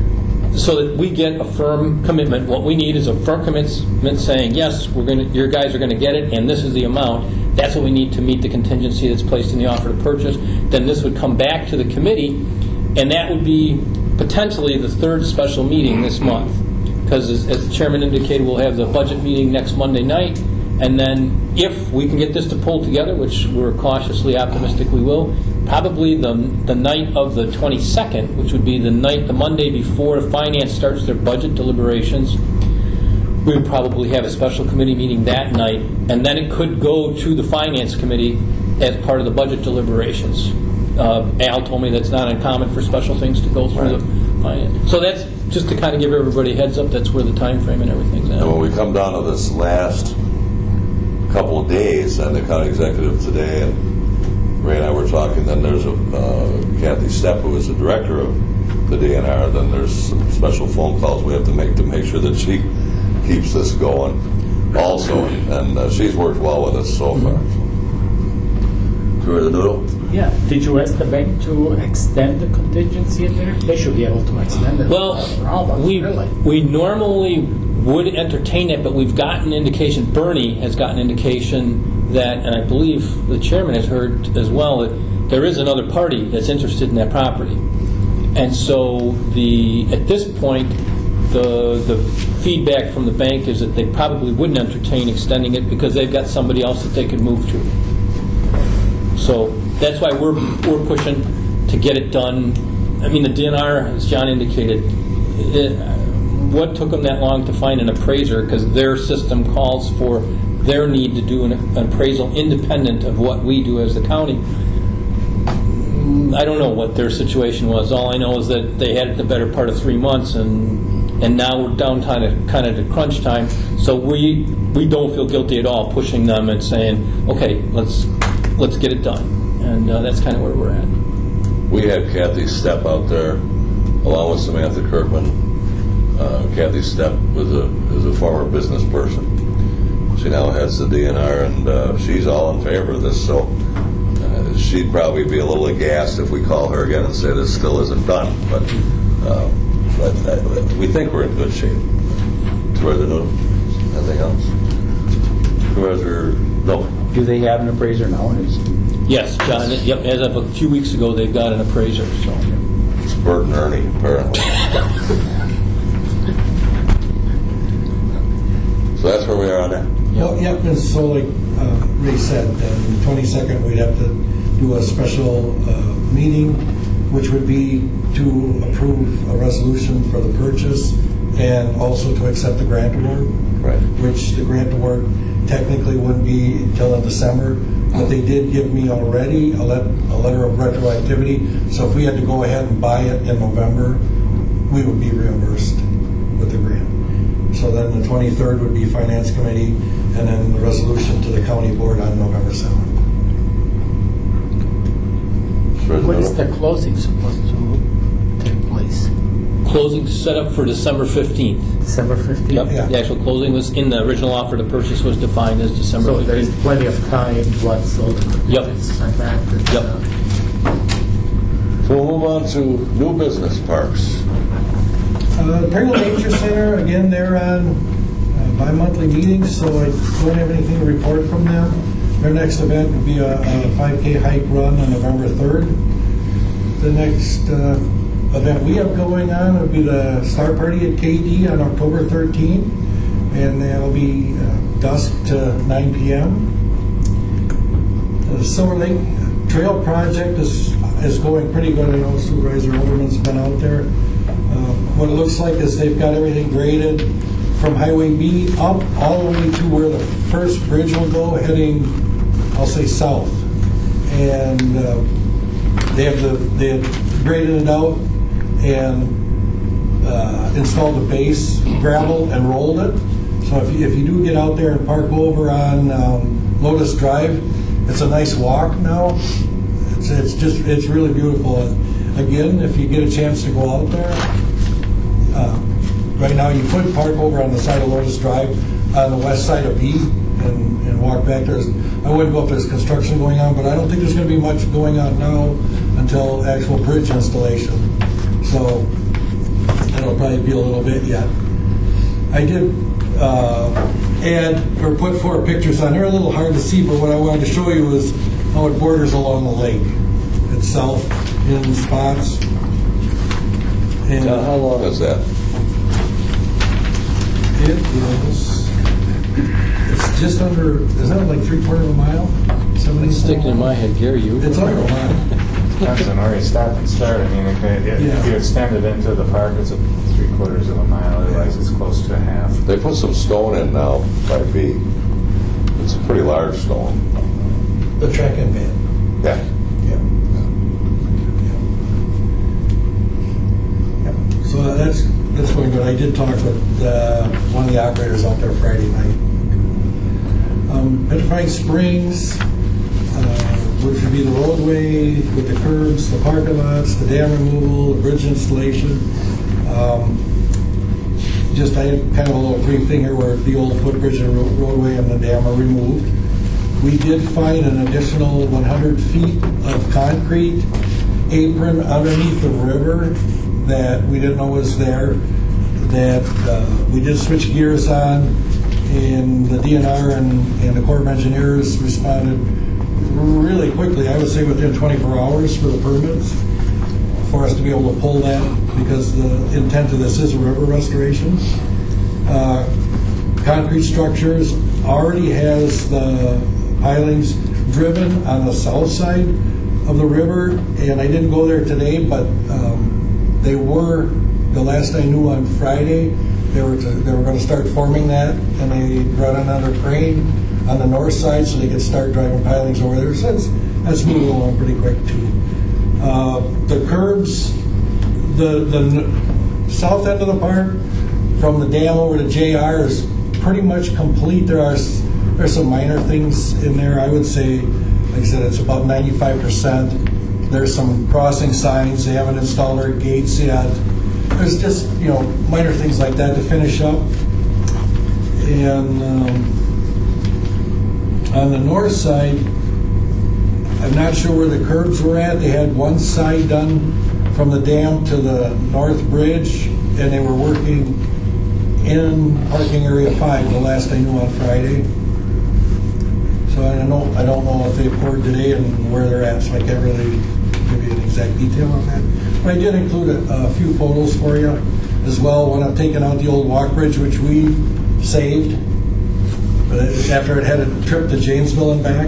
so that we get a firm commitment. What we need is a firm commitment saying, yes, we're going to, your guys are going to get it, and this is the amount. That's what we need to meet the contingency that's placed in the offer to purchase. Then this would come back to the committee, and that would be potentially the third special meeting this month. Because as, as the chairman indicated, we'll have the budget meeting next Monday night, and then if we can get this to pull together, which we're cautiously optimistic we will, probably the the night of the twenty-second, which would be the night, the Monday before finance starts their budget deliberations, we would probably have a special committee meeting that night, and then it could go to the finance committee as part of the budget deliberations. Uh, Al told me that's not uncommon for special things to go through Right. the finance. So that's just to kind of give everybody a heads up. That's where the time frame and everything's at. And when we come down to this last couple of days, and the county executive today and Ray and I were talking, then there's a uh, Kathy Stepp, who is the director of the D N R. Then there's some special phone calls we have to make to make sure that she keeps this going also, and uh, she's worked well with us so far. Through the noodle? Yeah. Did you ask the bank to extend the contingency in there? They should be able to extend it. Well, without problems, we really. we normally would entertain it, but we've gotten indication, Bernie has gotten indication that, and I believe the chairman has heard as well, that there is another party that's interested in that property. And so the at this point, the the feedback from the bank is that they probably wouldn't entertain extending it because they've got somebody else that they could move to. So that's why we're we're pushing to get it done. I mean, the D N R, as John indicated, it, what took them that long to find an appraiser? Because their system calls for their need to do an, an appraisal independent of what we do as the county. I don't know what their situation was. All I know is that they had it the better part of three months, and and now we're down kind of kind of to crunch time. So we we don't feel guilty at all pushing them and saying, okay, let's let's get it done, and uh, that's kind of where we're at. We had Kathy Stepp out there, along with Samantha Kirkman. Uh, Kathy Stepp was a is a former business person. She now heads the D N R, and uh, she's all in favor of this. So uh, she'd probably be a little aghast if we call her again and say this still isn't done. But, uh, but uh, we think we're in good shape. Treasurer, no, anything else? Treasurer, no. Do they have an appraiser now? Is- Yes, John. Yep. As of a few weeks ago, they've got an appraiser. So. It's Bert and Ernie, apparently. So that's where we are on that. Well, yep, and so like uh, Ray said, on the twenty-second we'd have to do a special uh, meeting, which would be to approve a resolution for the purchase and also to accept the grant award. Right. Which the grant award technically wouldn't be until in December, but they did give me already a, let, a letter of retroactivity, so if we had to go ahead and buy it in November, we would be reimbursed with the grant. So then the twenty-third would be Finance Committee, and then the resolution to the County Board on November seventh. When is the closing supposed to take place? Closing set up for December fifteenth. December fifteenth? Yep. Yeah. The actual closing was in the original offer to purchase was defined as December So fifteenth. there's plenty of time, what, so Yep. it's like that. it's, Yep. uh, So we'll move on to new business parks. Uh, Pringle Nature Center, again, they're on uh, bi-monthly meetings, so I don't have anything to report from them. Their next event would be a, a five K hike run on November third. The next uh, event we have going on would be the Star Party at K D on October thirteenth, and that'll be uh, dusk to nine p.m. The Silver Lake Trail project is is going pretty good. I know Supervisor Overman's been out there. Uh, what it looks like is they've got everything graded from Highway B up all the way to where the first bridge will go, heading, I'll say, south. And uh, they have the they have graded it out and uh, installed the base gravel and rolled it. So if you, if you do get out there and park over on um, Lotus Drive, it's a nice walk now. It's it's just it's really beautiful. And again, if you get a chance to go out there, uh, right now you could park over on the side of Lotus Drive on the west side of B and, and walk back there. I wouldn't go if there's construction going on, but I don't think there's going to be much going on now until actual bridge installation. So that'll probably be a little bit yet. I did uh, add or put four pictures on. They're a little hard to see, but what I wanted to show you is how it borders along the lake itself in spots. And Now, how long is that? it is, it's just under, is that like three quarter of a mile? seventy Sticking in my head, Gary, you. It's under a mile. Depends on where you stop and start. I mean, if, it, Yeah. if you extend it into the park, it's a three quarters of a mile. Otherwise, it's close to a half. They put some stone in now by B. It's a pretty large stone. The track and van. Yeah. Yeah. Yeah. Yeah. So that's that's going good. I did talk with uh, one of the operators out there Friday night. Um, Petrifying Springs, uh, which would be the roadway with the curbs, the parking lots, the dam removal, the bridge installation. Um, just I had kind of a little brief thing here where the old footbridge and ro- roadway and the dam are removed. We did find an additional one hundred feet of concrete apron underneath the river that we didn't know was there, that uh, we did switch gears on, and the D N R and, and the Corps of Engineers responded really quickly, I would say within twenty-four hours for the permits, for us to be able to pull that, because the intent of this is a river restoration. Uh, concrete structures already has the pilings driven on the south side of the river, and I didn't go there today, but um, they were, the last I knew on Friday, they were to, they were going to start forming that, and they brought another crane on the north side so they could start driving pilings over there. So that's, that's moving along pretty quick too. Uh, the curbs, the, the n- south end of the park, from the dam over to J R is pretty much complete. There are s- there's some minor things in there. I would say, like I said, it's about ninety-five percent. There's some crossing signs. They haven't installed our gates yet. There's just, you know, minor things like that to finish up. And um, on the north side, I'm not sure where the curbs were at. They had one side done from the dam to the north bridge, and they were working in parking area five, the last I knew on Friday. So I don't know, I don't know if they poured today and where they're at, so I can't really give you an exact detail on that. But I did include a, a few photos for you as well. When I've taken out the old walk bridge, which we saved, but it, after it had a trip to Janesville and back.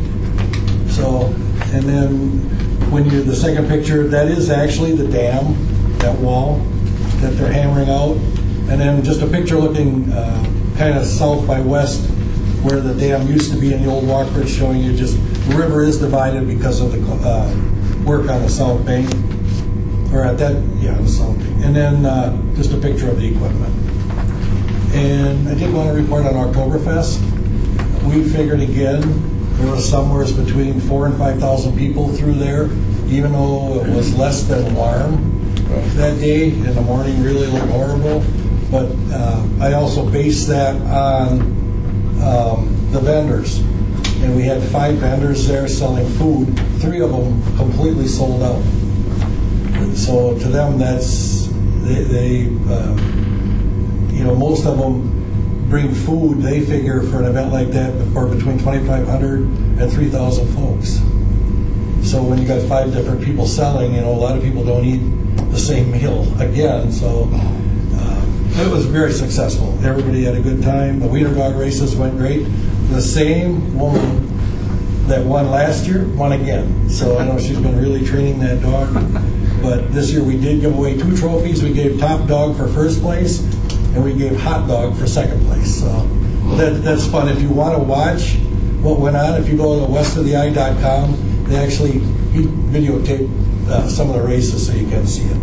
So, and then when you, the second picture, that is actually the dam, that wall that they're hammering out. And then just a picture looking uh, kind of south by west where the dam used to be in the old walk bridge, showing you just the river is divided because of the uh, work on the south bank. Or at that, yeah, the south bank. And then uh, just a picture of the equipment. And I did want to report on Oktoberfest. We figured again, there was somewhere between four and five thousand people through there, even though it was less than warm that day. In the morning, really looked horrible. But uh, I also based that on um, the vendors. And we had five vendors there selling food. Three of them completely sold out. So to them, that's, they, they uh, you know, most of them bring food, they figure, for an event like that for between twenty-five hundred and three thousand folks. So when you got five different people selling, you know, a lot of people don't eat the same meal again. So uh, it was very successful. Everybody had a good time. The wiener dog races went great. The same woman that won last year won again. So I know she's been really training that dog. But this year we did give away two trophies. We gave top dog for first place, and we gave hot dog for second place. So that, that's fun. If you want to watch what went on, if you go to west of the eye dot com, they actually videotape uh, some of the races so you can see it.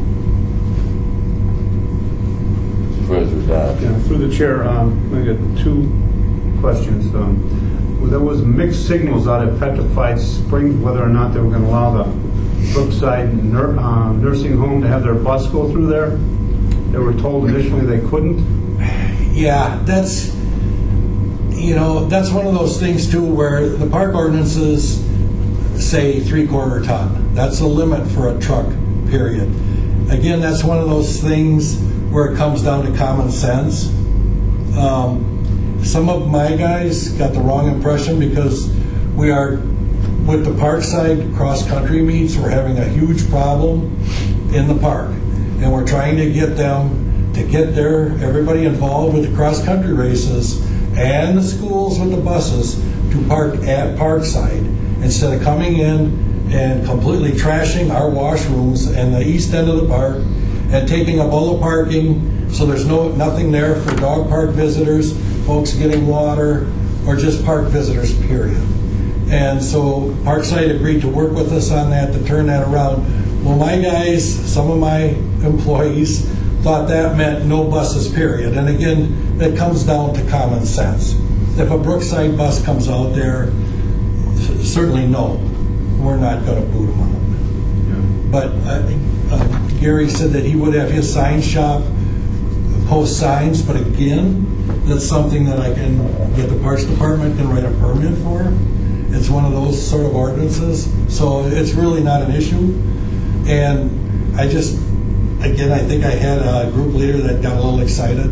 Further down. Yeah, through the chair, um, I got two questions. Um, well, there was mixed signals out at Petrified Springs whether or not they were going to allow the Brookside nur- uh, nursing home to have their bus go through there. They were told initially they couldn't. Yeah, that's, you know, that's one of those things too where the park ordinances say three-quarter ton. That's the limit for a truck, period. Again, that's one of those things where it comes down to common sense. Um, some of my guys got the wrong impression because we are, with the Parkside cross-country meets, we're having a huge problem in the park. And we're trying to get them to get their, everybody involved with the cross-country races and the schools with the buses to park at Parkside instead of coming in and completely trashing our washrooms and the east end of the park and taking up all the parking so there's no nothing there for dog park visitors, folks getting water, or just park visitors, period. And so Parkside agreed to work with us on that to turn that around. Well, my guys, some of my employees, thought that meant no buses, period. And again, that comes down to common sense. If a Brookside bus comes out there, certainly no. we're not going to boot them out. But uh, uh, Gary said that he would have his sign shop post signs, but again, that's something that I can get the Parks Department can write a permit for. It's one of those sort of ordinances, so it's really not an issue. And I just, again, I think I had a group leader that got a little excited.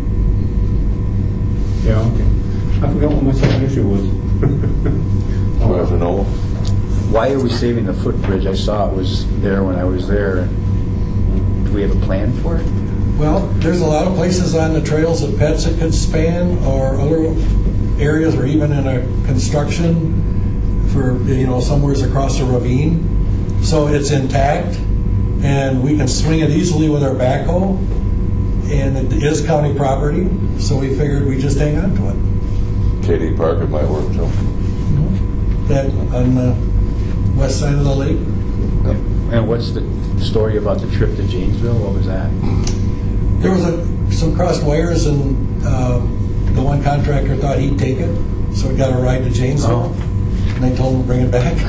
Yeah, okay. I forgot what my second issue was. Do I have to know? Why are we saving the footbridge? I saw it was there when I was there. Do we have a plan for it? Well, there's a lot of places on the trails that pets that could span, or other areas, or even in a construction for, you know, somewhere's across a ravine. So it's intact, and we can swing it easily with our backhoe, and it is county property, so we figured we'd just hang on to it. K D Park at my work, Joe. That on the west side of the lake. And what's the story about the trip to Janesville? What was that? There was a, some crossed wires, and uh, the one contractor thought he'd take it, so we got a ride to Janesville, Oh. and they told him to bring it back.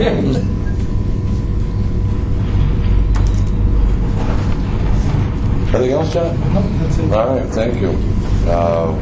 Anything else, John? No, that's it. All right, thank you. Uh,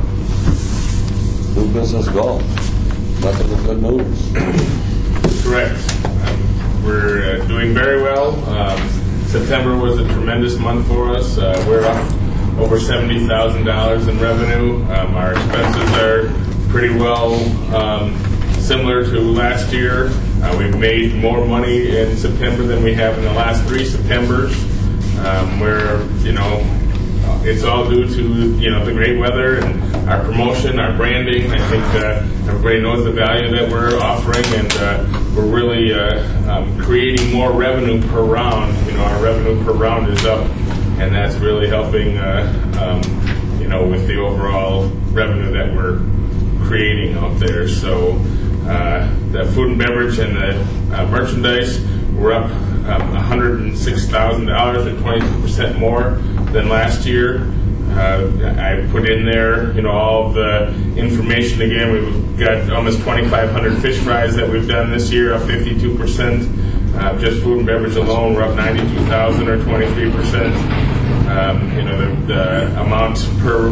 new business golf. Nothing but good news. Correct. Um, we're uh, doing very well. Um, September was a tremendous month for us. Uh, we're up over seventy thousand dollars in revenue. Um, our expenses are pretty well um, similar to last year. Uh, we've made more money in September than we have in the last three Septembers. Um, where, you know, it's all due to, you know, the great weather and our promotion, our branding. I think uh, everybody knows the value that we're offering, and uh, we're really uh, um, creating more revenue per round. You know, our revenue per round is up, and that's really helping, uh, um, you know, with the overall revenue that we're creating out there. So uh, the food and beverage and the uh, merchandise, we're up um, one hundred six thousand dollars, or twenty-two percent more than last year. Uh, I put in there, you know, all of the information again. We've got almost twenty-five hundred fish fries that we've done this year, up fifty-two percent. Uh, just food and beverage alone, we're up ninety-two thousand, or twenty-three percent. Um, you know, the, the amount per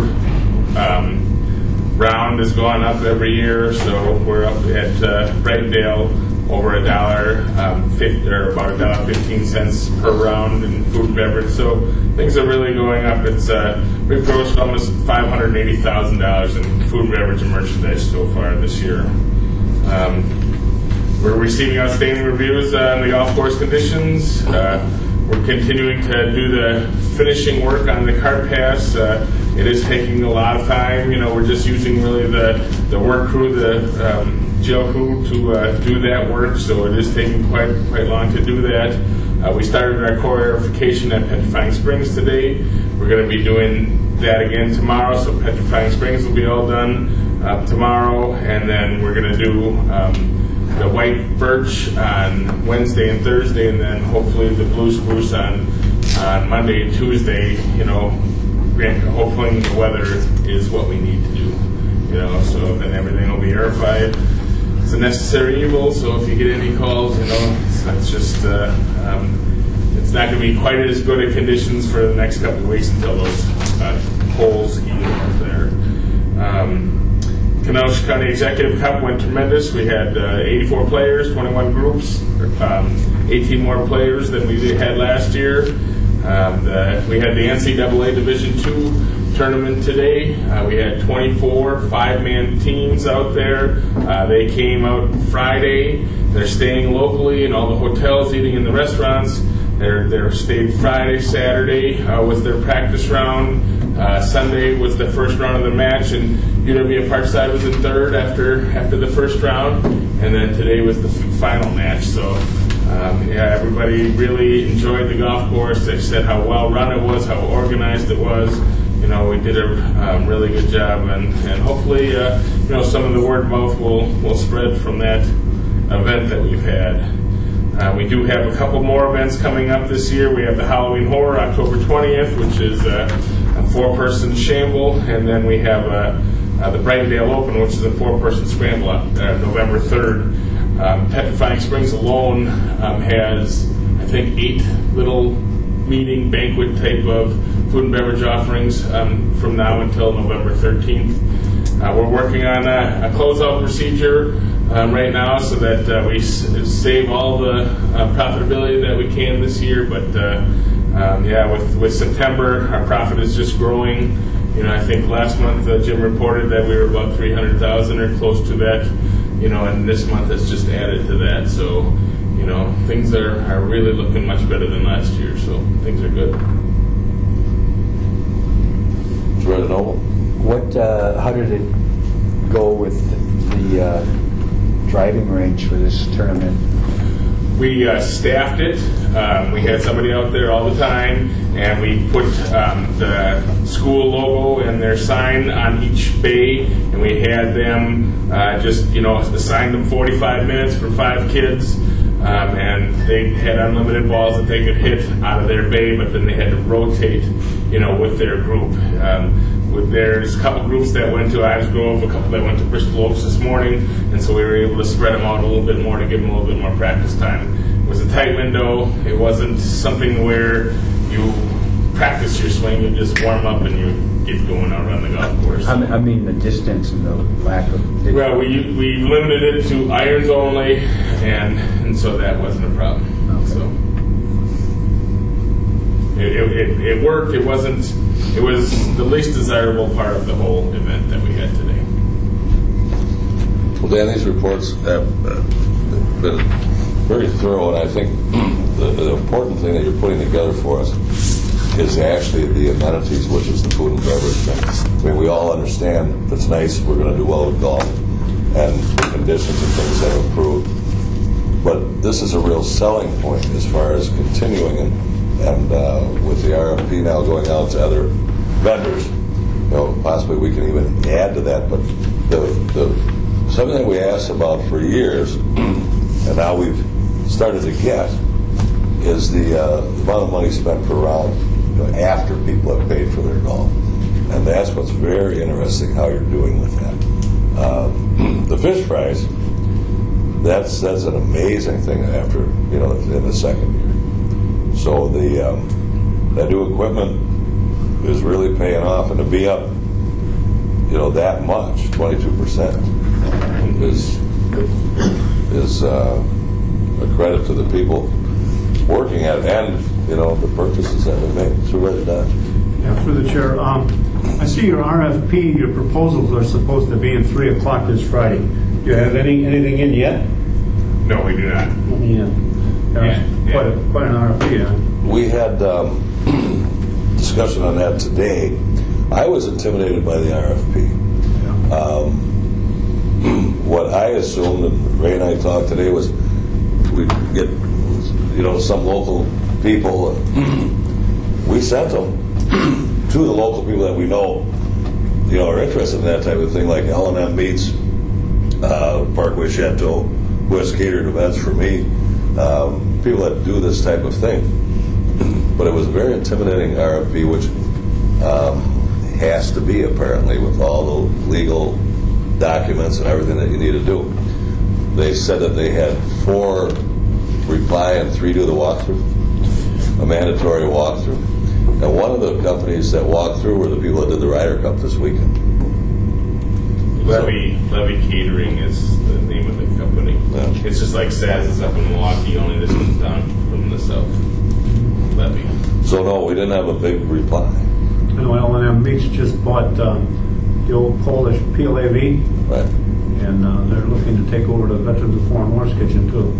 um, round has gone up every year, so we're up at uh, Brightendale over a dollar, um, fifty, or about a dollar fifteen cents per round in food and beverage. So things are really going up. It's uh, we've grossed almost five hundred eighty thousand dollars in food and beverage and merchandise so far this year. Um, we're receiving outstanding reviews on the golf course conditions. Uh, we're continuing to do the finishing work on the cart pass. Uh, it is taking a lot of time. You know, we're just using really the the work crew, the um, jail crew to uh, do that work, so it is taking quite quite long to do that. Uh, we started our core aerification at Petrifying Springs today. We're going to be doing that again tomorrow, so Petrifying Springs will be all done uh, tomorrow, and then we're going to do um, the white birch on Wednesday and Thursday, and then hopefully the blue spruce on, on Monday and Tuesday. You know, hopefully the weather is what we need to do, you know, so then everything will be aerified. It's a necessary evil, so if you get any calls, you know, it's, it's just, uh, um, it's not going to be quite as good of conditions for the next couple of weeks until those uh, holes heal up there. Um, Kenosha County Executive Cup went tremendous. We had uh, eighty-four players, twenty-one groups, um, eighteen more players than we had last year. Um, the, we had the N C double A Division two tournament today. Uh, we had twenty-four five-man teams out there. Uh, they came out Friday. They're staying locally in all the hotels, eating in the restaurants. They're, they're stayed Friday, Saturday uh, was their practice round. Uh, Sunday was the first round of the match, and U W A Parkside was in third after after the first round, and then today was the f- final match. So um, yeah, everybody really enjoyed the golf course. They said how well run it was, how organized it was. You know, we did a um, really good job, and, and hopefully, uh, you know, some of the word of mouth will, will spread from that event that we've had. Uh, we do have a couple more events coming up this year. We have the Halloween Horror, October twentieth, which is uh, a four-person shamble, and then we have uh, uh, the Brightendale Open, which is a four-person scramble, uh, November third. Um, Petrifying Springs alone um, has, I think, eight little meeting banquet type of food and beverage offerings um, from now until November thirteenth. Uh, we're working on a, a closeout procedure um, right now so that uh, we s- save all the uh, profitability that we can this year. But uh, um, yeah, with, with September, our profit is just growing. You know, I think last month uh, Jim reported that we were about three hundred thousand or close to that. You know, and this month has just added to that. So, you know, things are, are really looking much better than last year. So things are good. It's ready to know. What, uh, how did it go with the uh, driving range for this tournament? We uh, staffed it. Um, we had somebody out there all the time, and we put um, the school logo and their sign on each bay, and we had them uh, just, you know, assign them forty-five minutes for five kids, um, and they had unlimited balls that they could hit out of their bay, but then they had to rotate, you know, with their group. Um, with there's a couple groups that went to Ives Grove, a couple that went to Bristol Oaks this morning, and so we were able to spread them out a little bit more to give them a little bit more practice time. It was a tight window. It wasn't something where you practice your swing, you just warm up and you get going out on the golf course. I mean, I mean the distance and the lack of... Well, we we limited it to irons only, and and so that wasn't a problem. Okay. So it, it, it worked. It wasn't. It was the least desirable part of the whole event that we had today. Well, Dan, these reports have uh, been very thorough, and I think the, the important thing that you're putting together for us is actually the amenities, which is the food and beverage thing. I mean, we all understand it's nice, we're going to do well with golf, and the conditions and things have improved. But this is a real selling point as far as continuing, and, and uh, with the R F P now going out to other vendors, you know, possibly we can even add to that. But the, the something that we asked about for years, and now we've started to get, is the, uh, the amount of money spent per round, you know, after people have paid for their golf. And that's what's very interesting, how you're doing with that. Um, the fish fries, that's that's an amazing thing after, you know, in the second year. So the um, that new equipment is really paying off, and to be up, you know, that much, twenty-two percent, is is uh, a credit to the people working at it, and, you know, the purchases that we made. So ready to dodge. Yeah, through the chair. Um, I see your R F P, your proposals are supposed to be in three o'clock this Friday. Do you have any anything in yet? No, we do not. Yeah. Yeah, yeah. Quite, a, quite an R F P, huh? We had um, discussion on that today. I was intimidated by the R F P. Yeah. Um, what I assumed, and Ray and I talked today, was we'd get, you know, some local people. We sent them to the local people that we know, you know, are interested in that type of thing, like L and M Meats, uh, Parkway Chateau, who has catered events for me, um, people that do this type of thing. But it was a very intimidating R F P, which um, has to be, apparently, with all the legal documents and everything that you need to do. They said that they had four reply and three do the walkthrough, a mandatory walkthrough. And one of the companies that walked through were the people that did the Ryder Cup this weekend. Levy Levy Catering is the name of the company. Yeah. It's just like Saz is up in Milwaukee, only this one's down from the south. Levy. So no, we didn't have a big reply. I know L and M Meats just bought um, the old Polish P L A V, Right. and uh, they're looking to take over the Veterans of Foreign Wars kitchen, too.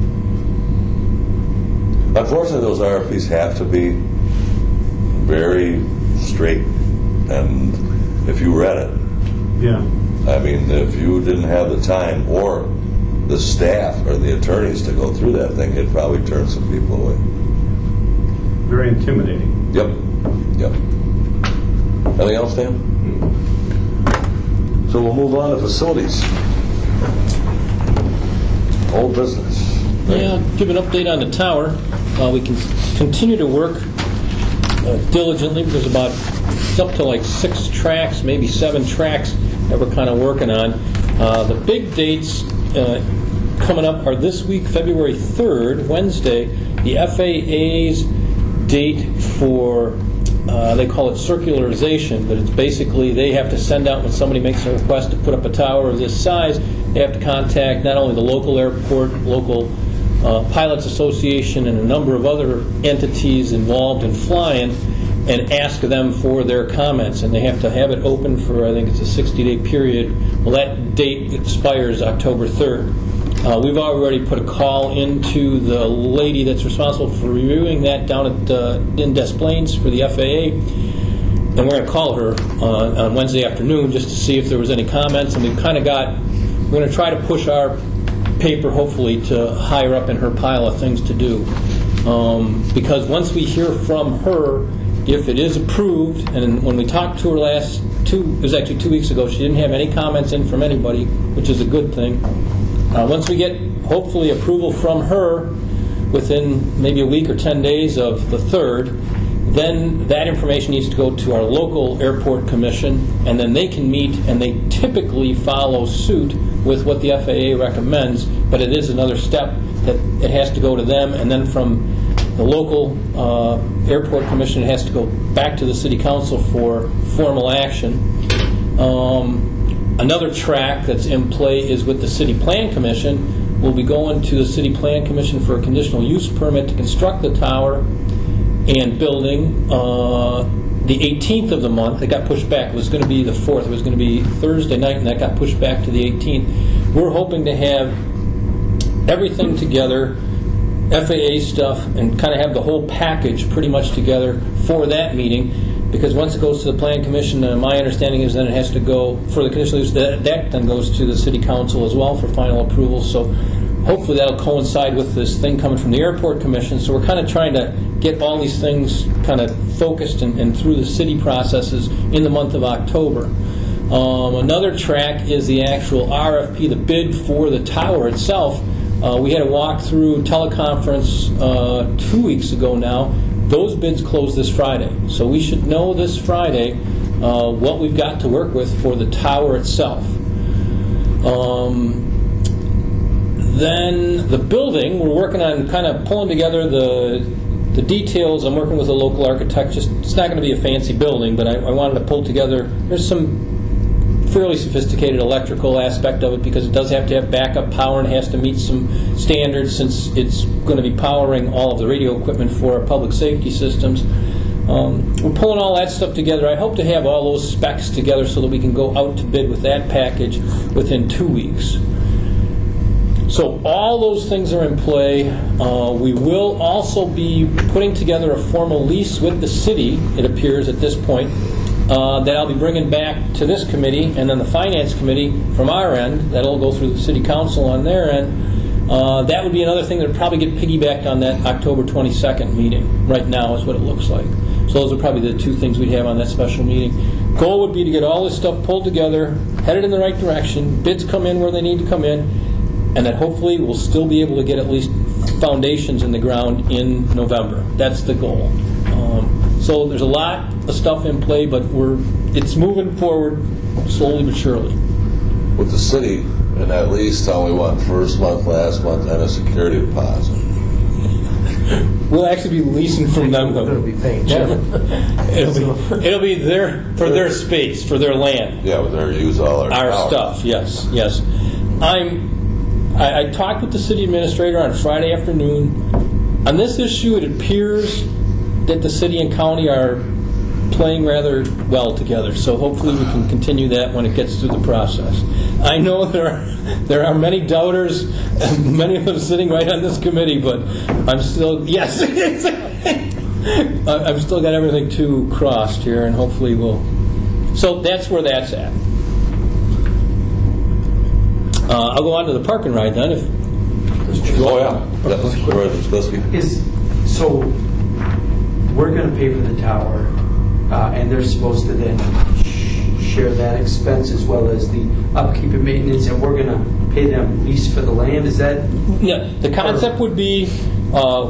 Unfortunately, those R F Ps have to be very straight. And if you read it, Yeah. I mean, if you didn't have the time or the staff or the attorneys to go through that thing, it'd probably turn some people away. Very intimidating. Yep. Yep. Anything else, Dan? So we'll move on to facilities. Old business. Yeah, give an update on the tower. Uh, we can continue to work uh, diligently. There's about it's up to like six tracks, maybe seven tracks that we're kind of working on. Uh, the big dates uh, coming up are this week, February third, Wednesday, the F A A's date for, uh, they call it circularization, but it's basically they have to send out, when somebody makes a request to put up a tower of this size, they have to contact not only the local airport, local uh, pilots association, and a number of other entities involved in flying, and ask them for their comments. And they have to have it open for, I think it's a sixty-day period. Well, that date expires October third. Uh, we've already put a call into the lady that's responsible for reviewing that down at uh, in Des Plaines for the F A A, and we're going to call her uh, on Wednesday afternoon just to see if there was any comments. And we've kind of got, we're going to try to push our paper, hopefully, to higher up in her pile of things to do. Um, because once we hear from her, if it is approved, and when we talked to her last two, it was actually two weeks ago, she didn't have any comments in from anybody, which is a good thing. Uh, once we get, hopefully, approval from her within maybe a week or ten days of the third, then that information needs to go to our local airport commission, and then they can meet, and they typically follow suit with what the F A A recommends, but it is another step that it has to go to them, and then from the local uh, airport commission, it has to go back to the city council for formal action. Um, Another track that's in play is with the City Plan Commission. We'll be going to the City Plan Commission for a conditional use permit to construct the tower and building uh, the eighteenth of the month. It got pushed back. It was going to be the fourth. It was going to be Thursday night, and that got pushed back to the eighteenth. We're hoping to have everything together, F A A stuff, and kind of have the whole package pretty much together for that meeting. Because once it goes to the Plan Commission, uh, my understanding is then it has to go for the conditional use. That, that then goes to the City Council as well for final approval. So hopefully that'll coincide with this thing coming from the Airport Commission. So we're kind of trying to get all these things kind of focused and, and through the city processes in the month of October. Um, another track is the actual R F P, the bid for the tower itself. Uh, we had a walk-through teleconference uh, two weeks ago now. Those bids close this Friday, so we should know this Friday uh, what we've got to work with for the tower itself. Um, then the building, we're working on kind of pulling together the the details. I'm working with a local architect. Just it's not going to be a fancy building, but I, I wanted to pull together. There's some fairly sophisticated electrical aspect of it because it does have to have backup power and it has to meet some standards since it's going to be powering all of the radio equipment for our public safety systems. Um, we're pulling all that stuff together. I hope to have all those specs together so that we can go out to bid with that package within two weeks. So all those things are in play. Uh, we will also be putting together a formal lease with the city, it appears at this point, Uh, that I'll be bringing back to this committee, and then the Finance Committee from our end, that'll go through the City Council on their end. Uh, that would be another thing that would probably get piggybacked on that October twenty-second meeting. Right now is what it looks like. So those are probably the two things we'd have on that special meeting. Goal would be to get all this stuff pulled together, headed in the right direction, bids come in where they need to come in, and that hopefully we'll still be able to get at least foundations in the ground in November. That's the goal. Um, So there's a lot of stuff in play, but we're it's moving forward slowly but surely. With the city, and at least how we want first month, last month, and a security deposit. We'll actually be leasing from them, though. It'll be paying. Yeah. it'll be it'll be their for their space, for their land. Yeah, but they're use all our Our power. stuff, yes, yes. I'm. I, I talked with the city administrator on Friday afternoon. On this issue, it appears that the city and county are playing rather well together. So hopefully we can continue that when it gets through the process. I know there are, there are many doubters, many of them sitting right on this committee, but I'm still, yes, I've still got everything too crossed here, and hopefully we'll, so that's where that's at. Uh, I'll go on to the park and ride then. If, Oh, yeah. That's where it's supposed to be. Is, so we're going to pay for the tower, uh, and they're supposed to then sh- share that expense as well as the upkeep and maintenance, and we're going to pay them lease for the land. Is that? Yeah, the concept would be uh,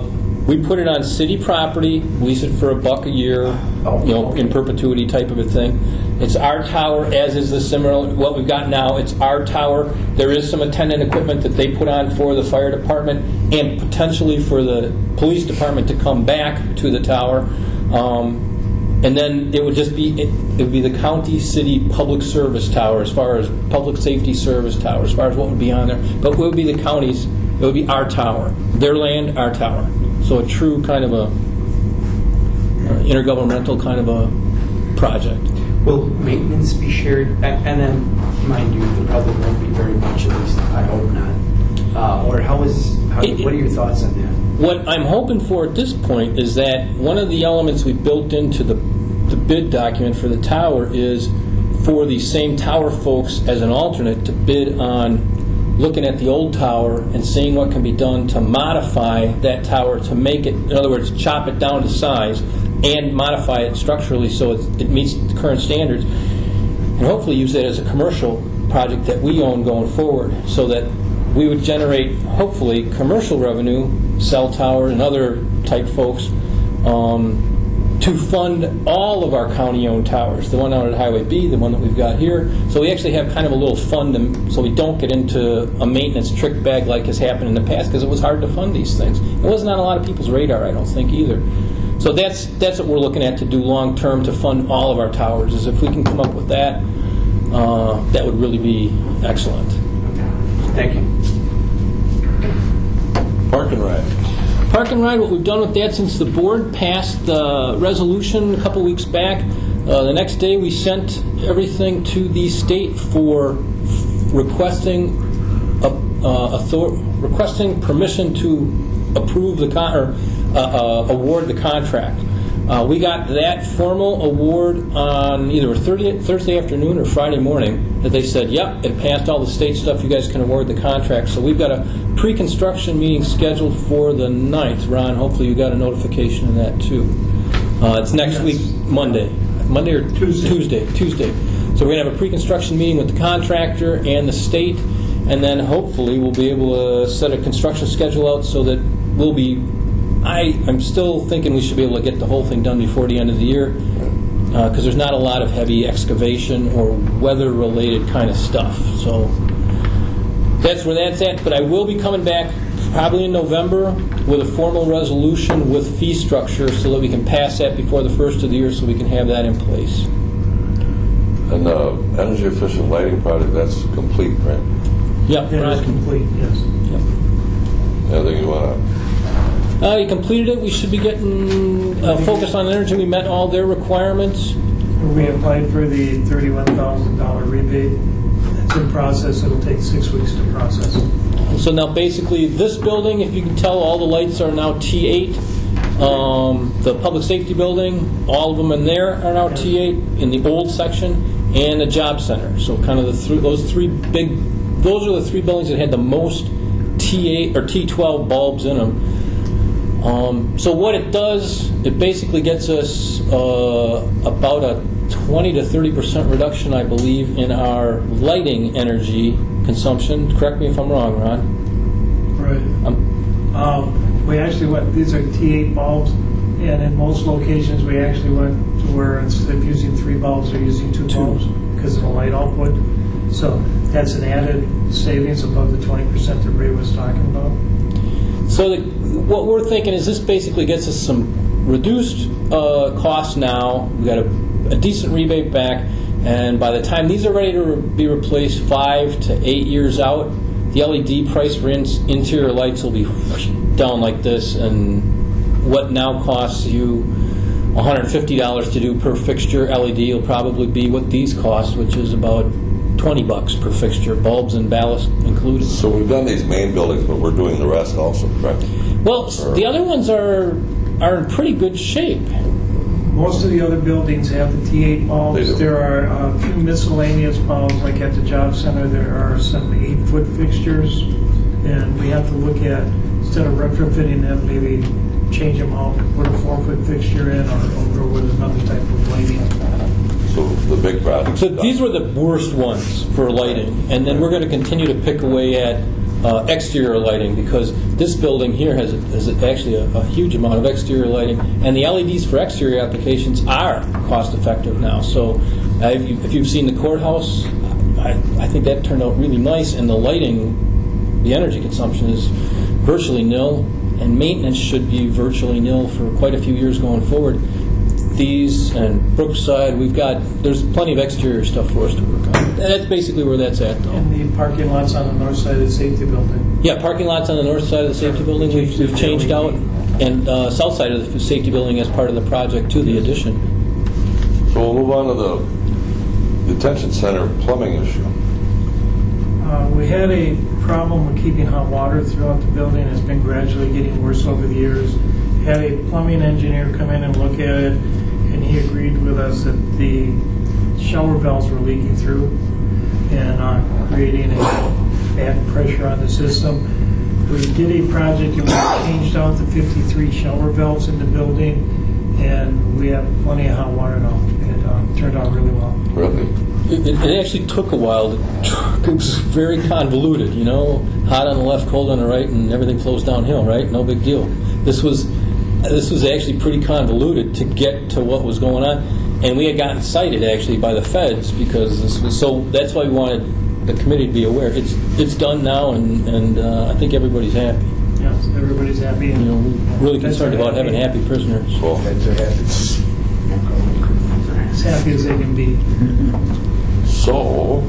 We put it on city property, lease it for a buck a year, you know, in perpetuity type of a thing. It's our tower, as is the similar, what we've got now, it's our tower. There is some attendant equipment that they put on for the fire department and potentially for the police department to come back to the tower. Um, and then it would just be, it, it would be the county, city, public service tower as far as public safety service tower, as far as what would be on there. But it would be the county's, it would be our tower. Their land, our tower. So a true kind of a uh, intergovernmental kind of a project. Will maintenance be shared? And, and then, mind you, the public won't be very much, at least I hope not. Uh, or how is, how, It- what are your thoughts on that? What I'm hoping for at this point is that one of the elements we built into the, the bid document for the tower is for the same tower folks as an alternate to bid on looking at the old tower and seeing what can be done to modify that tower to make it, in other words, chop it down to size and modify it structurally so it, it meets the current standards, and hopefully use that as a commercial project that we own going forward so that we would generate, hopefully, commercial revenue, cell tower and other type folks, um, to fund all of our county-owned towers, the one out at Highway B, the one that we've got here. So we actually have kind of a little fund to, so we don't get into a maintenance trick bag like has happened in the past, because it was hard to fund these things. It wasn't on a lot of people's radar, I don't think, either. So that's that's what we're looking at to do long-term to fund all of our towers, is if we can come up with that, uh, that would really be excellent. Thank you. Park and ride. Park and ride, what we've done with that since the board passed the resolution a couple weeks back, uh, the next day we sent everything to the state for requesting a, uh, author- requesting permission to approve the con- or uh, uh, award the contract. Uh, we got that formal award on either Thursday, Thursday afternoon or Friday morning that they said, yep, it passed all the state stuff, you guys can award the contract. So we've got a pre-construction meeting scheduled for the ninth. Ron, hopefully you got a notification of that too. Uh, it's next Yes. week, Monday. Monday or Tuesday. Tuesday. Tuesday. So we're going to have a pre-construction meeting with the contractor and the state, and then hopefully we'll be able to set a construction schedule out so that we'll be I, I'm still thinking we should be able to get the whole thing done before the end of the year, because uh, there's not a lot of heavy excavation or weather-related kind of stuff. So that's where that's at. But I will be coming back probably in November with a formal resolution with fee structure so that we can pass that before the first of the year so we can have that in place. And the energy efficient lighting project, that's complete, right? Yep. It is complete, yes. Anything you want to... Uh, you completed it. We should be getting uh, Focus on Energy. We met all their requirements. We applied for the thirty-one thousand dollars rebate. It's in process. It'll take six weeks to process. So now basically this building, if you can tell, all the lights are now T eight. Um, the public safety building, all of them in there are now T eight in the old section, and the job center. So kind of the th- those three big, those are the three buildings that had the most T eight or T twelve bulbs in them. Um, so what it does, it basically gets us uh, about a twenty to thirty percent reduction, I believe, in our lighting energy consumption. Correct me if I'm wrong, Ron. Right. Um, Um, we actually went, these are T eight bulbs, and in most locations we actually went to where instead of using three bulbs, they're using two, Two. bulbs because of the light output. So that's an added savings above the twenty percent that Ray was talking about. So the, what we're thinking is this basically gets us some reduced uh, costs now. We've got a, a decent rebate back, and by the time these are ready to re- be replaced five to eight years out, the L E D price for in- interior lights will be down like this, and what now costs you one hundred fifty dollars to do per fixture L E D will probably be what these cost, which is about twenty bucks per fixture, bulbs and ballast included. So we've done these main buildings, but we're doing the rest also, correct? Well, s- the other ones are are in pretty good shape. Most of the other buildings have the T eight They do. bulbs. There are a few miscellaneous bulbs, like at the job center, there are some eight-foot fixtures, and we have to look at, instead of retrofitting them, maybe change them out, put a four-foot fixture in, or, or go with another type of lighting. So the big projects. So these were the worst ones for lighting, and then we're going to continue to pick away at uh, exterior lighting, because this building here has, has actually a, a huge amount of exterior lighting, and the L E Ds for exterior applications are cost-effective now. So uh, if, you, if you've seen the courthouse, I, I think that turned out really nice, and the lighting, the energy consumption is virtually nil, and maintenance should be virtually nil for quite a few years going forward. These and Brookside, we've got, there's plenty of exterior stuff for us to work on. That's basically where that's at, though. And the parking lots on the north side of the safety building. Yeah, parking lots on the north side of the safety building we've, we've changed out, and uh, south side of the safety building as part of the project to the addition. So we'll move on to the detention center plumbing issue. Uh, we had a problem with keeping hot water throughout the building. It's been gradually getting worse over the years. Had a plumbing engineer come in and look at it, and he agreed with us that the shower valves were leaking through and uh, creating a bad pressure on the system. We did a project and we changed out the fifty-three shower valves in the building, and we have plenty of hot water now. It uh, turned out really well. Really? It, it actually took a while. It was very convoluted, you know, hot on the left, cold on the right, and everything flows downhill, right? No big deal. This was this was actually pretty convoluted to get to what was going on, and we had gotten cited actually by the feds because this was, so that's why we wanted the committee to be aware. It's it's done now, and and uh, I think everybody's happy. Yes, everybody's happy. You know, we're really Feds concerned are about having happy prisoners. Cool. As happy as they can be. So,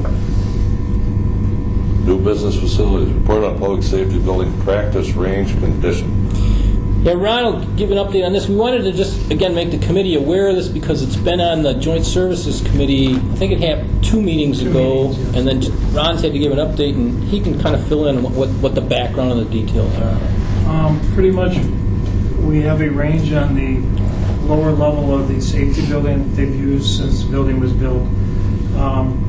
new business facilities, report on public safety building practice range condition. Yeah, Ron will give an update on this. We wanted to just, again, make the committee aware of this because it's been on the Joint Services Committee, I think it happened two meetings Two ago, meetings, yeah. and then Ron's had to give an update, and he can kind of fill in what, what, what the background and the details are. Um, pretty much, we have a range on the lower level of the safety building they've used since the building was built. Um,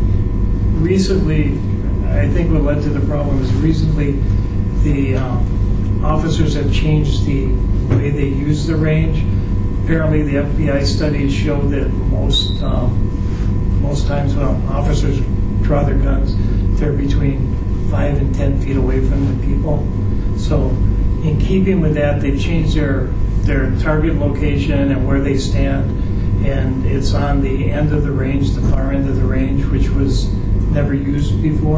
recently, I think what led to the problem is recently the um, officers have changed the way they use the range. Apparently, the F B I studies show that most um, most times when officers draw their guns, they're between five and ten feet away from the people. So, in keeping with that, they've changed their their target location and where they stand, and it's on the end of the range, the far end of the range, which was never used before.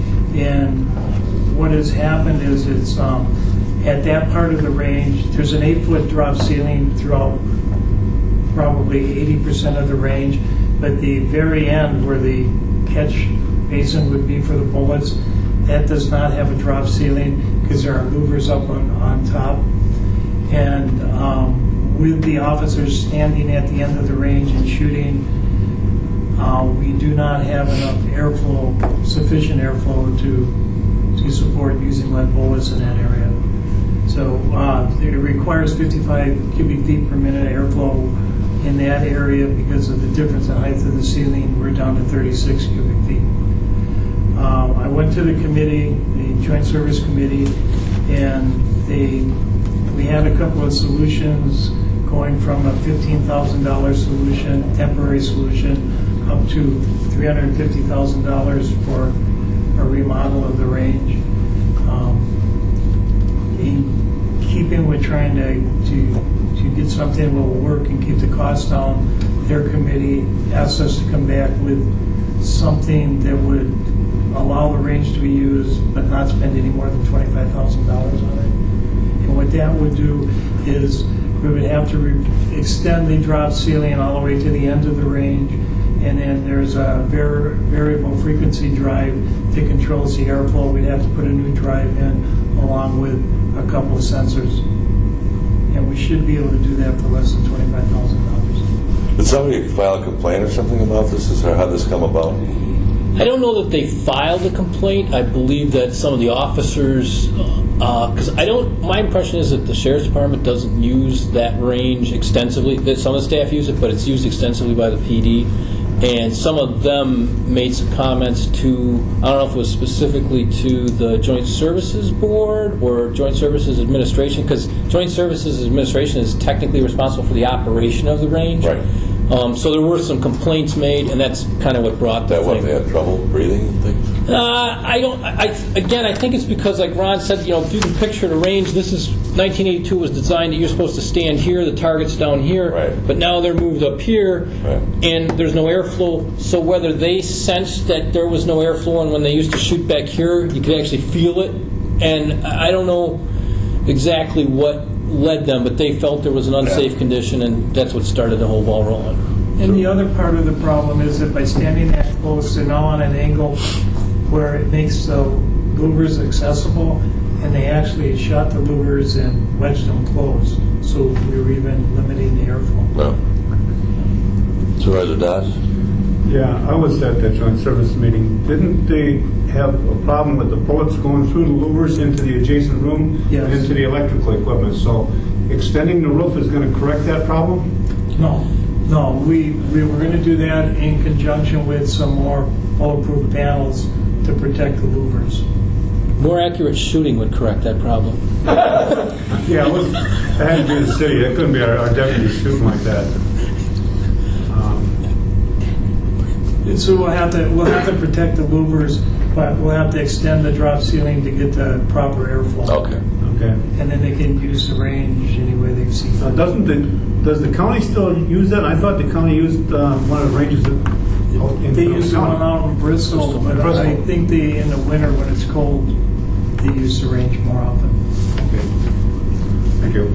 And what has happened is it's um, at that part of the range, there's an eight-foot drop ceiling throughout probably eighty percent of the range, but the very end where the catch basin would be for the bullets, that does not have a drop ceiling because there are louvers up on, on top. And um, with the officers standing at the end of the range and shooting, uh, we do not have enough airflow, sufficient airflow to to support using lead bullets in that area. So uh, it requires fifty-five cubic feet per minute airflow in that area because of the difference in height of the ceiling. We're down to thirty-six cubic feet. Uh, I went to the committee, the Joint Service Committee, and they we had a couple of solutions going from a fifteen thousand dollars solution, temporary solution, up to three hundred fifty thousand dollars for a remodel of the range. Um, in keeping with trying to, to, to get something that will work and keep the costs down, their committee asked us to come back with something that would allow the range to be used but not spend any more than twenty-five thousand dollars on it. And what that would do is we would have to re- extend the drop ceiling all the way to the end of the range, and then there's a var- variable frequency drive that controls the airflow. We'd have to put a new drive in along with a couple of sensors. And we should be able to do that for less than twenty-five thousand dollars. Did somebody file a complaint or something about this? Is there, how did this come about? I don't know that they filed a complaint. I believe that some of the officers, because uh, I don't, my impression is that the Sheriff's Department doesn't use that range extensively. That some of the staff use it, but it's used extensively by the P D. And some of them made some comments to, I don't know if it was specifically to the Joint Services Board or Joint Services Administration, because Joint Services Administration is technically responsible for the operation of the range. Right. Um, so there were some complaints made, and that's kind of what brought the That what, thing. they had trouble breathing and things? Uh, I don't. I, again, I think it's because, like Ron said, you know, if you can picture the range, this is nineteen eighty-two was designed that you're supposed to stand here, the target's down here, Right. but now they're moved up here, Right. and there's no airflow. So whether they sensed that there was no airflow, and when they used to shoot back here, you could actually feel it, and I don't know exactly what led them, but they felt there was an unsafe Yeah. condition, and that's what started the whole ball rolling. And the other part of the problem is that by standing that close, they're now on an angle where it makes the louvers accessible, and they actually shot the louvers and wedged them closed. So we were even limiting the airflow. No. Supervisor Dodge? Yeah, I was at that joint service meeting. Didn't they have a problem with the bullets going through the louvers into the adjacent room? Yes. And into the electrical equipment? So extending the roof is going to correct that problem? No, no, we, we were going to do that in conjunction with some more bulletproof panels to protect the louvers. More accurate shooting would correct that problem. Yeah, it was, it had to be the city. It couldn't be our, our deputies shooting like that. Um, So we'll have to, we'll have to protect the louvers, but we'll have to extend the drop ceiling to get the proper airflow. Okay. Okay. And then they can use the range any way they see Uh, fit. doesn't the, does the county still use that? I thought the county used uh, one of the ranges that. oh, in They the use the county. one out in Bristol, but Bristol. I think they, in the winter when it's cold, they use the range more often. Okay. Thank you.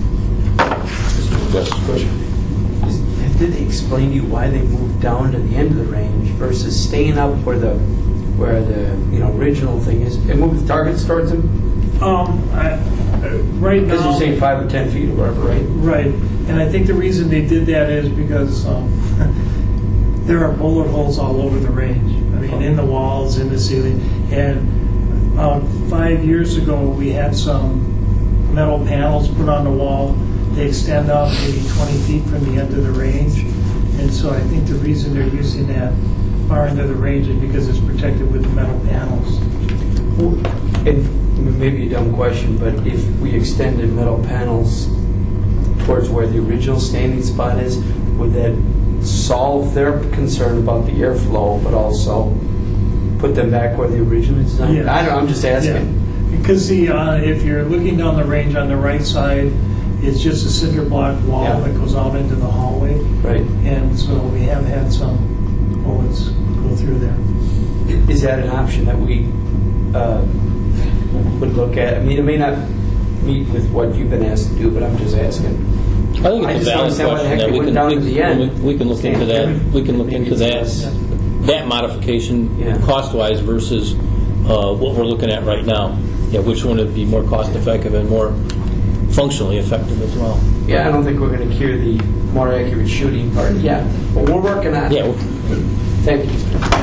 Yes, question? Is- Did they explain to you why they moved down to the end of the range versus staying up where the where the you know original thing is and move the targets towards them? Um, I, uh, right Because now. you're saying five or ten feet or whatever, right? Right, and I think the reason they did that is because um, there are bullet holes all over the range. I mean, in the walls, in the ceiling. And about five years ago, we had some metal panels put on the wall. They extend out maybe twenty feet from the end of the range. And so I think the reason they're using that far into the range is because it's protected with the metal panels. And maybe a dumb question, but if we extended metal panels towards where the original standing spot is, would that solve their concern about the airflow, but also put them back where they originally designed? Yes. I don't know, I'm just asking. Yeah. Because see, uh, if you're looking down the range on the right side, it's just a cinder block wall Yeah. that goes out into the hallway. Right. And so we have had some bullets go through there. I- Is that an option that we uh, would look at? I mean, it may not meet with what you've been asked to do, but I'm just asking. I think I it's a just don't valid understand why the question heck that it we went can, down we, to the end. we- we can look into that, we can look into that, that modification, Yeah. cost-wise versus uh, what we're looking at right now. Yeah, which one would be more cost-effective and more functionally effective as well. Yeah, I don't think we're going to cure the more accurate shooting part yet, but we're working on it. Yeah, well, Thank you.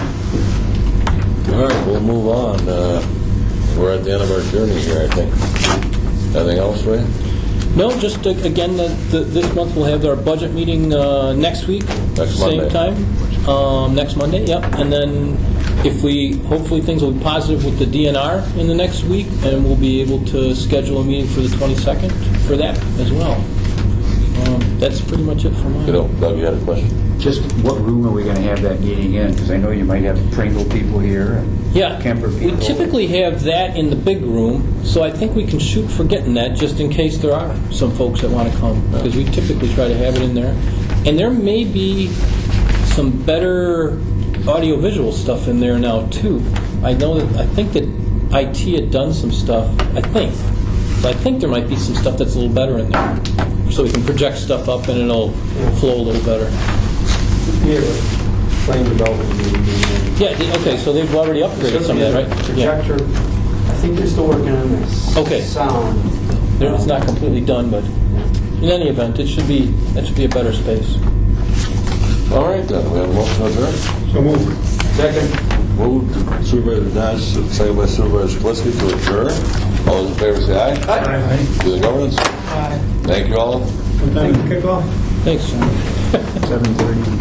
All right, we'll move on. Uh, we're at the end of our journey here, I think. Anything else, Ray? no, just uh, again, the, the, this month we'll have our budget meeting uh, next week, Next same Monday. time, um, next Monday. Yep, and then if we hopefully things will be positive with the D N R in the next week, and we'll be able to schedule a meeting for the twenty-second for that as well. Um, that's pretty much it for mine. You know, Doug, you had a question? Just what room are we going to have that meeting in? Because I know you might have Pringle people here and Yeah, Kemper we people. typically have that in the big room, so I think we can shoot for getting that just in case there are some folks that want to come, because we typically try to have it in there. And there may be some better audiovisual stuff in there now too. I know that I think that I T had done some stuff. I think, so I think there might be some stuff that's a little better in there, so we can project stuff up and it'll flow a little better. Yeah, playing development meeting. Yeah. the- Okay. So they've already upgraded some of that, right? Yeah. Projector. I think they're still working on this. Okay. Sound. There- It's not completely done, but in any event, it should be that should be a better space. All right, then. We have a motion to adjourn. So move. Second. Moved Supervisor Dodge, second by Supervisor Sklisky to adjourn. All those in favor say aye. Aye. To the governance. Thank you all. What time is kickoff? Thanks. seven thirty.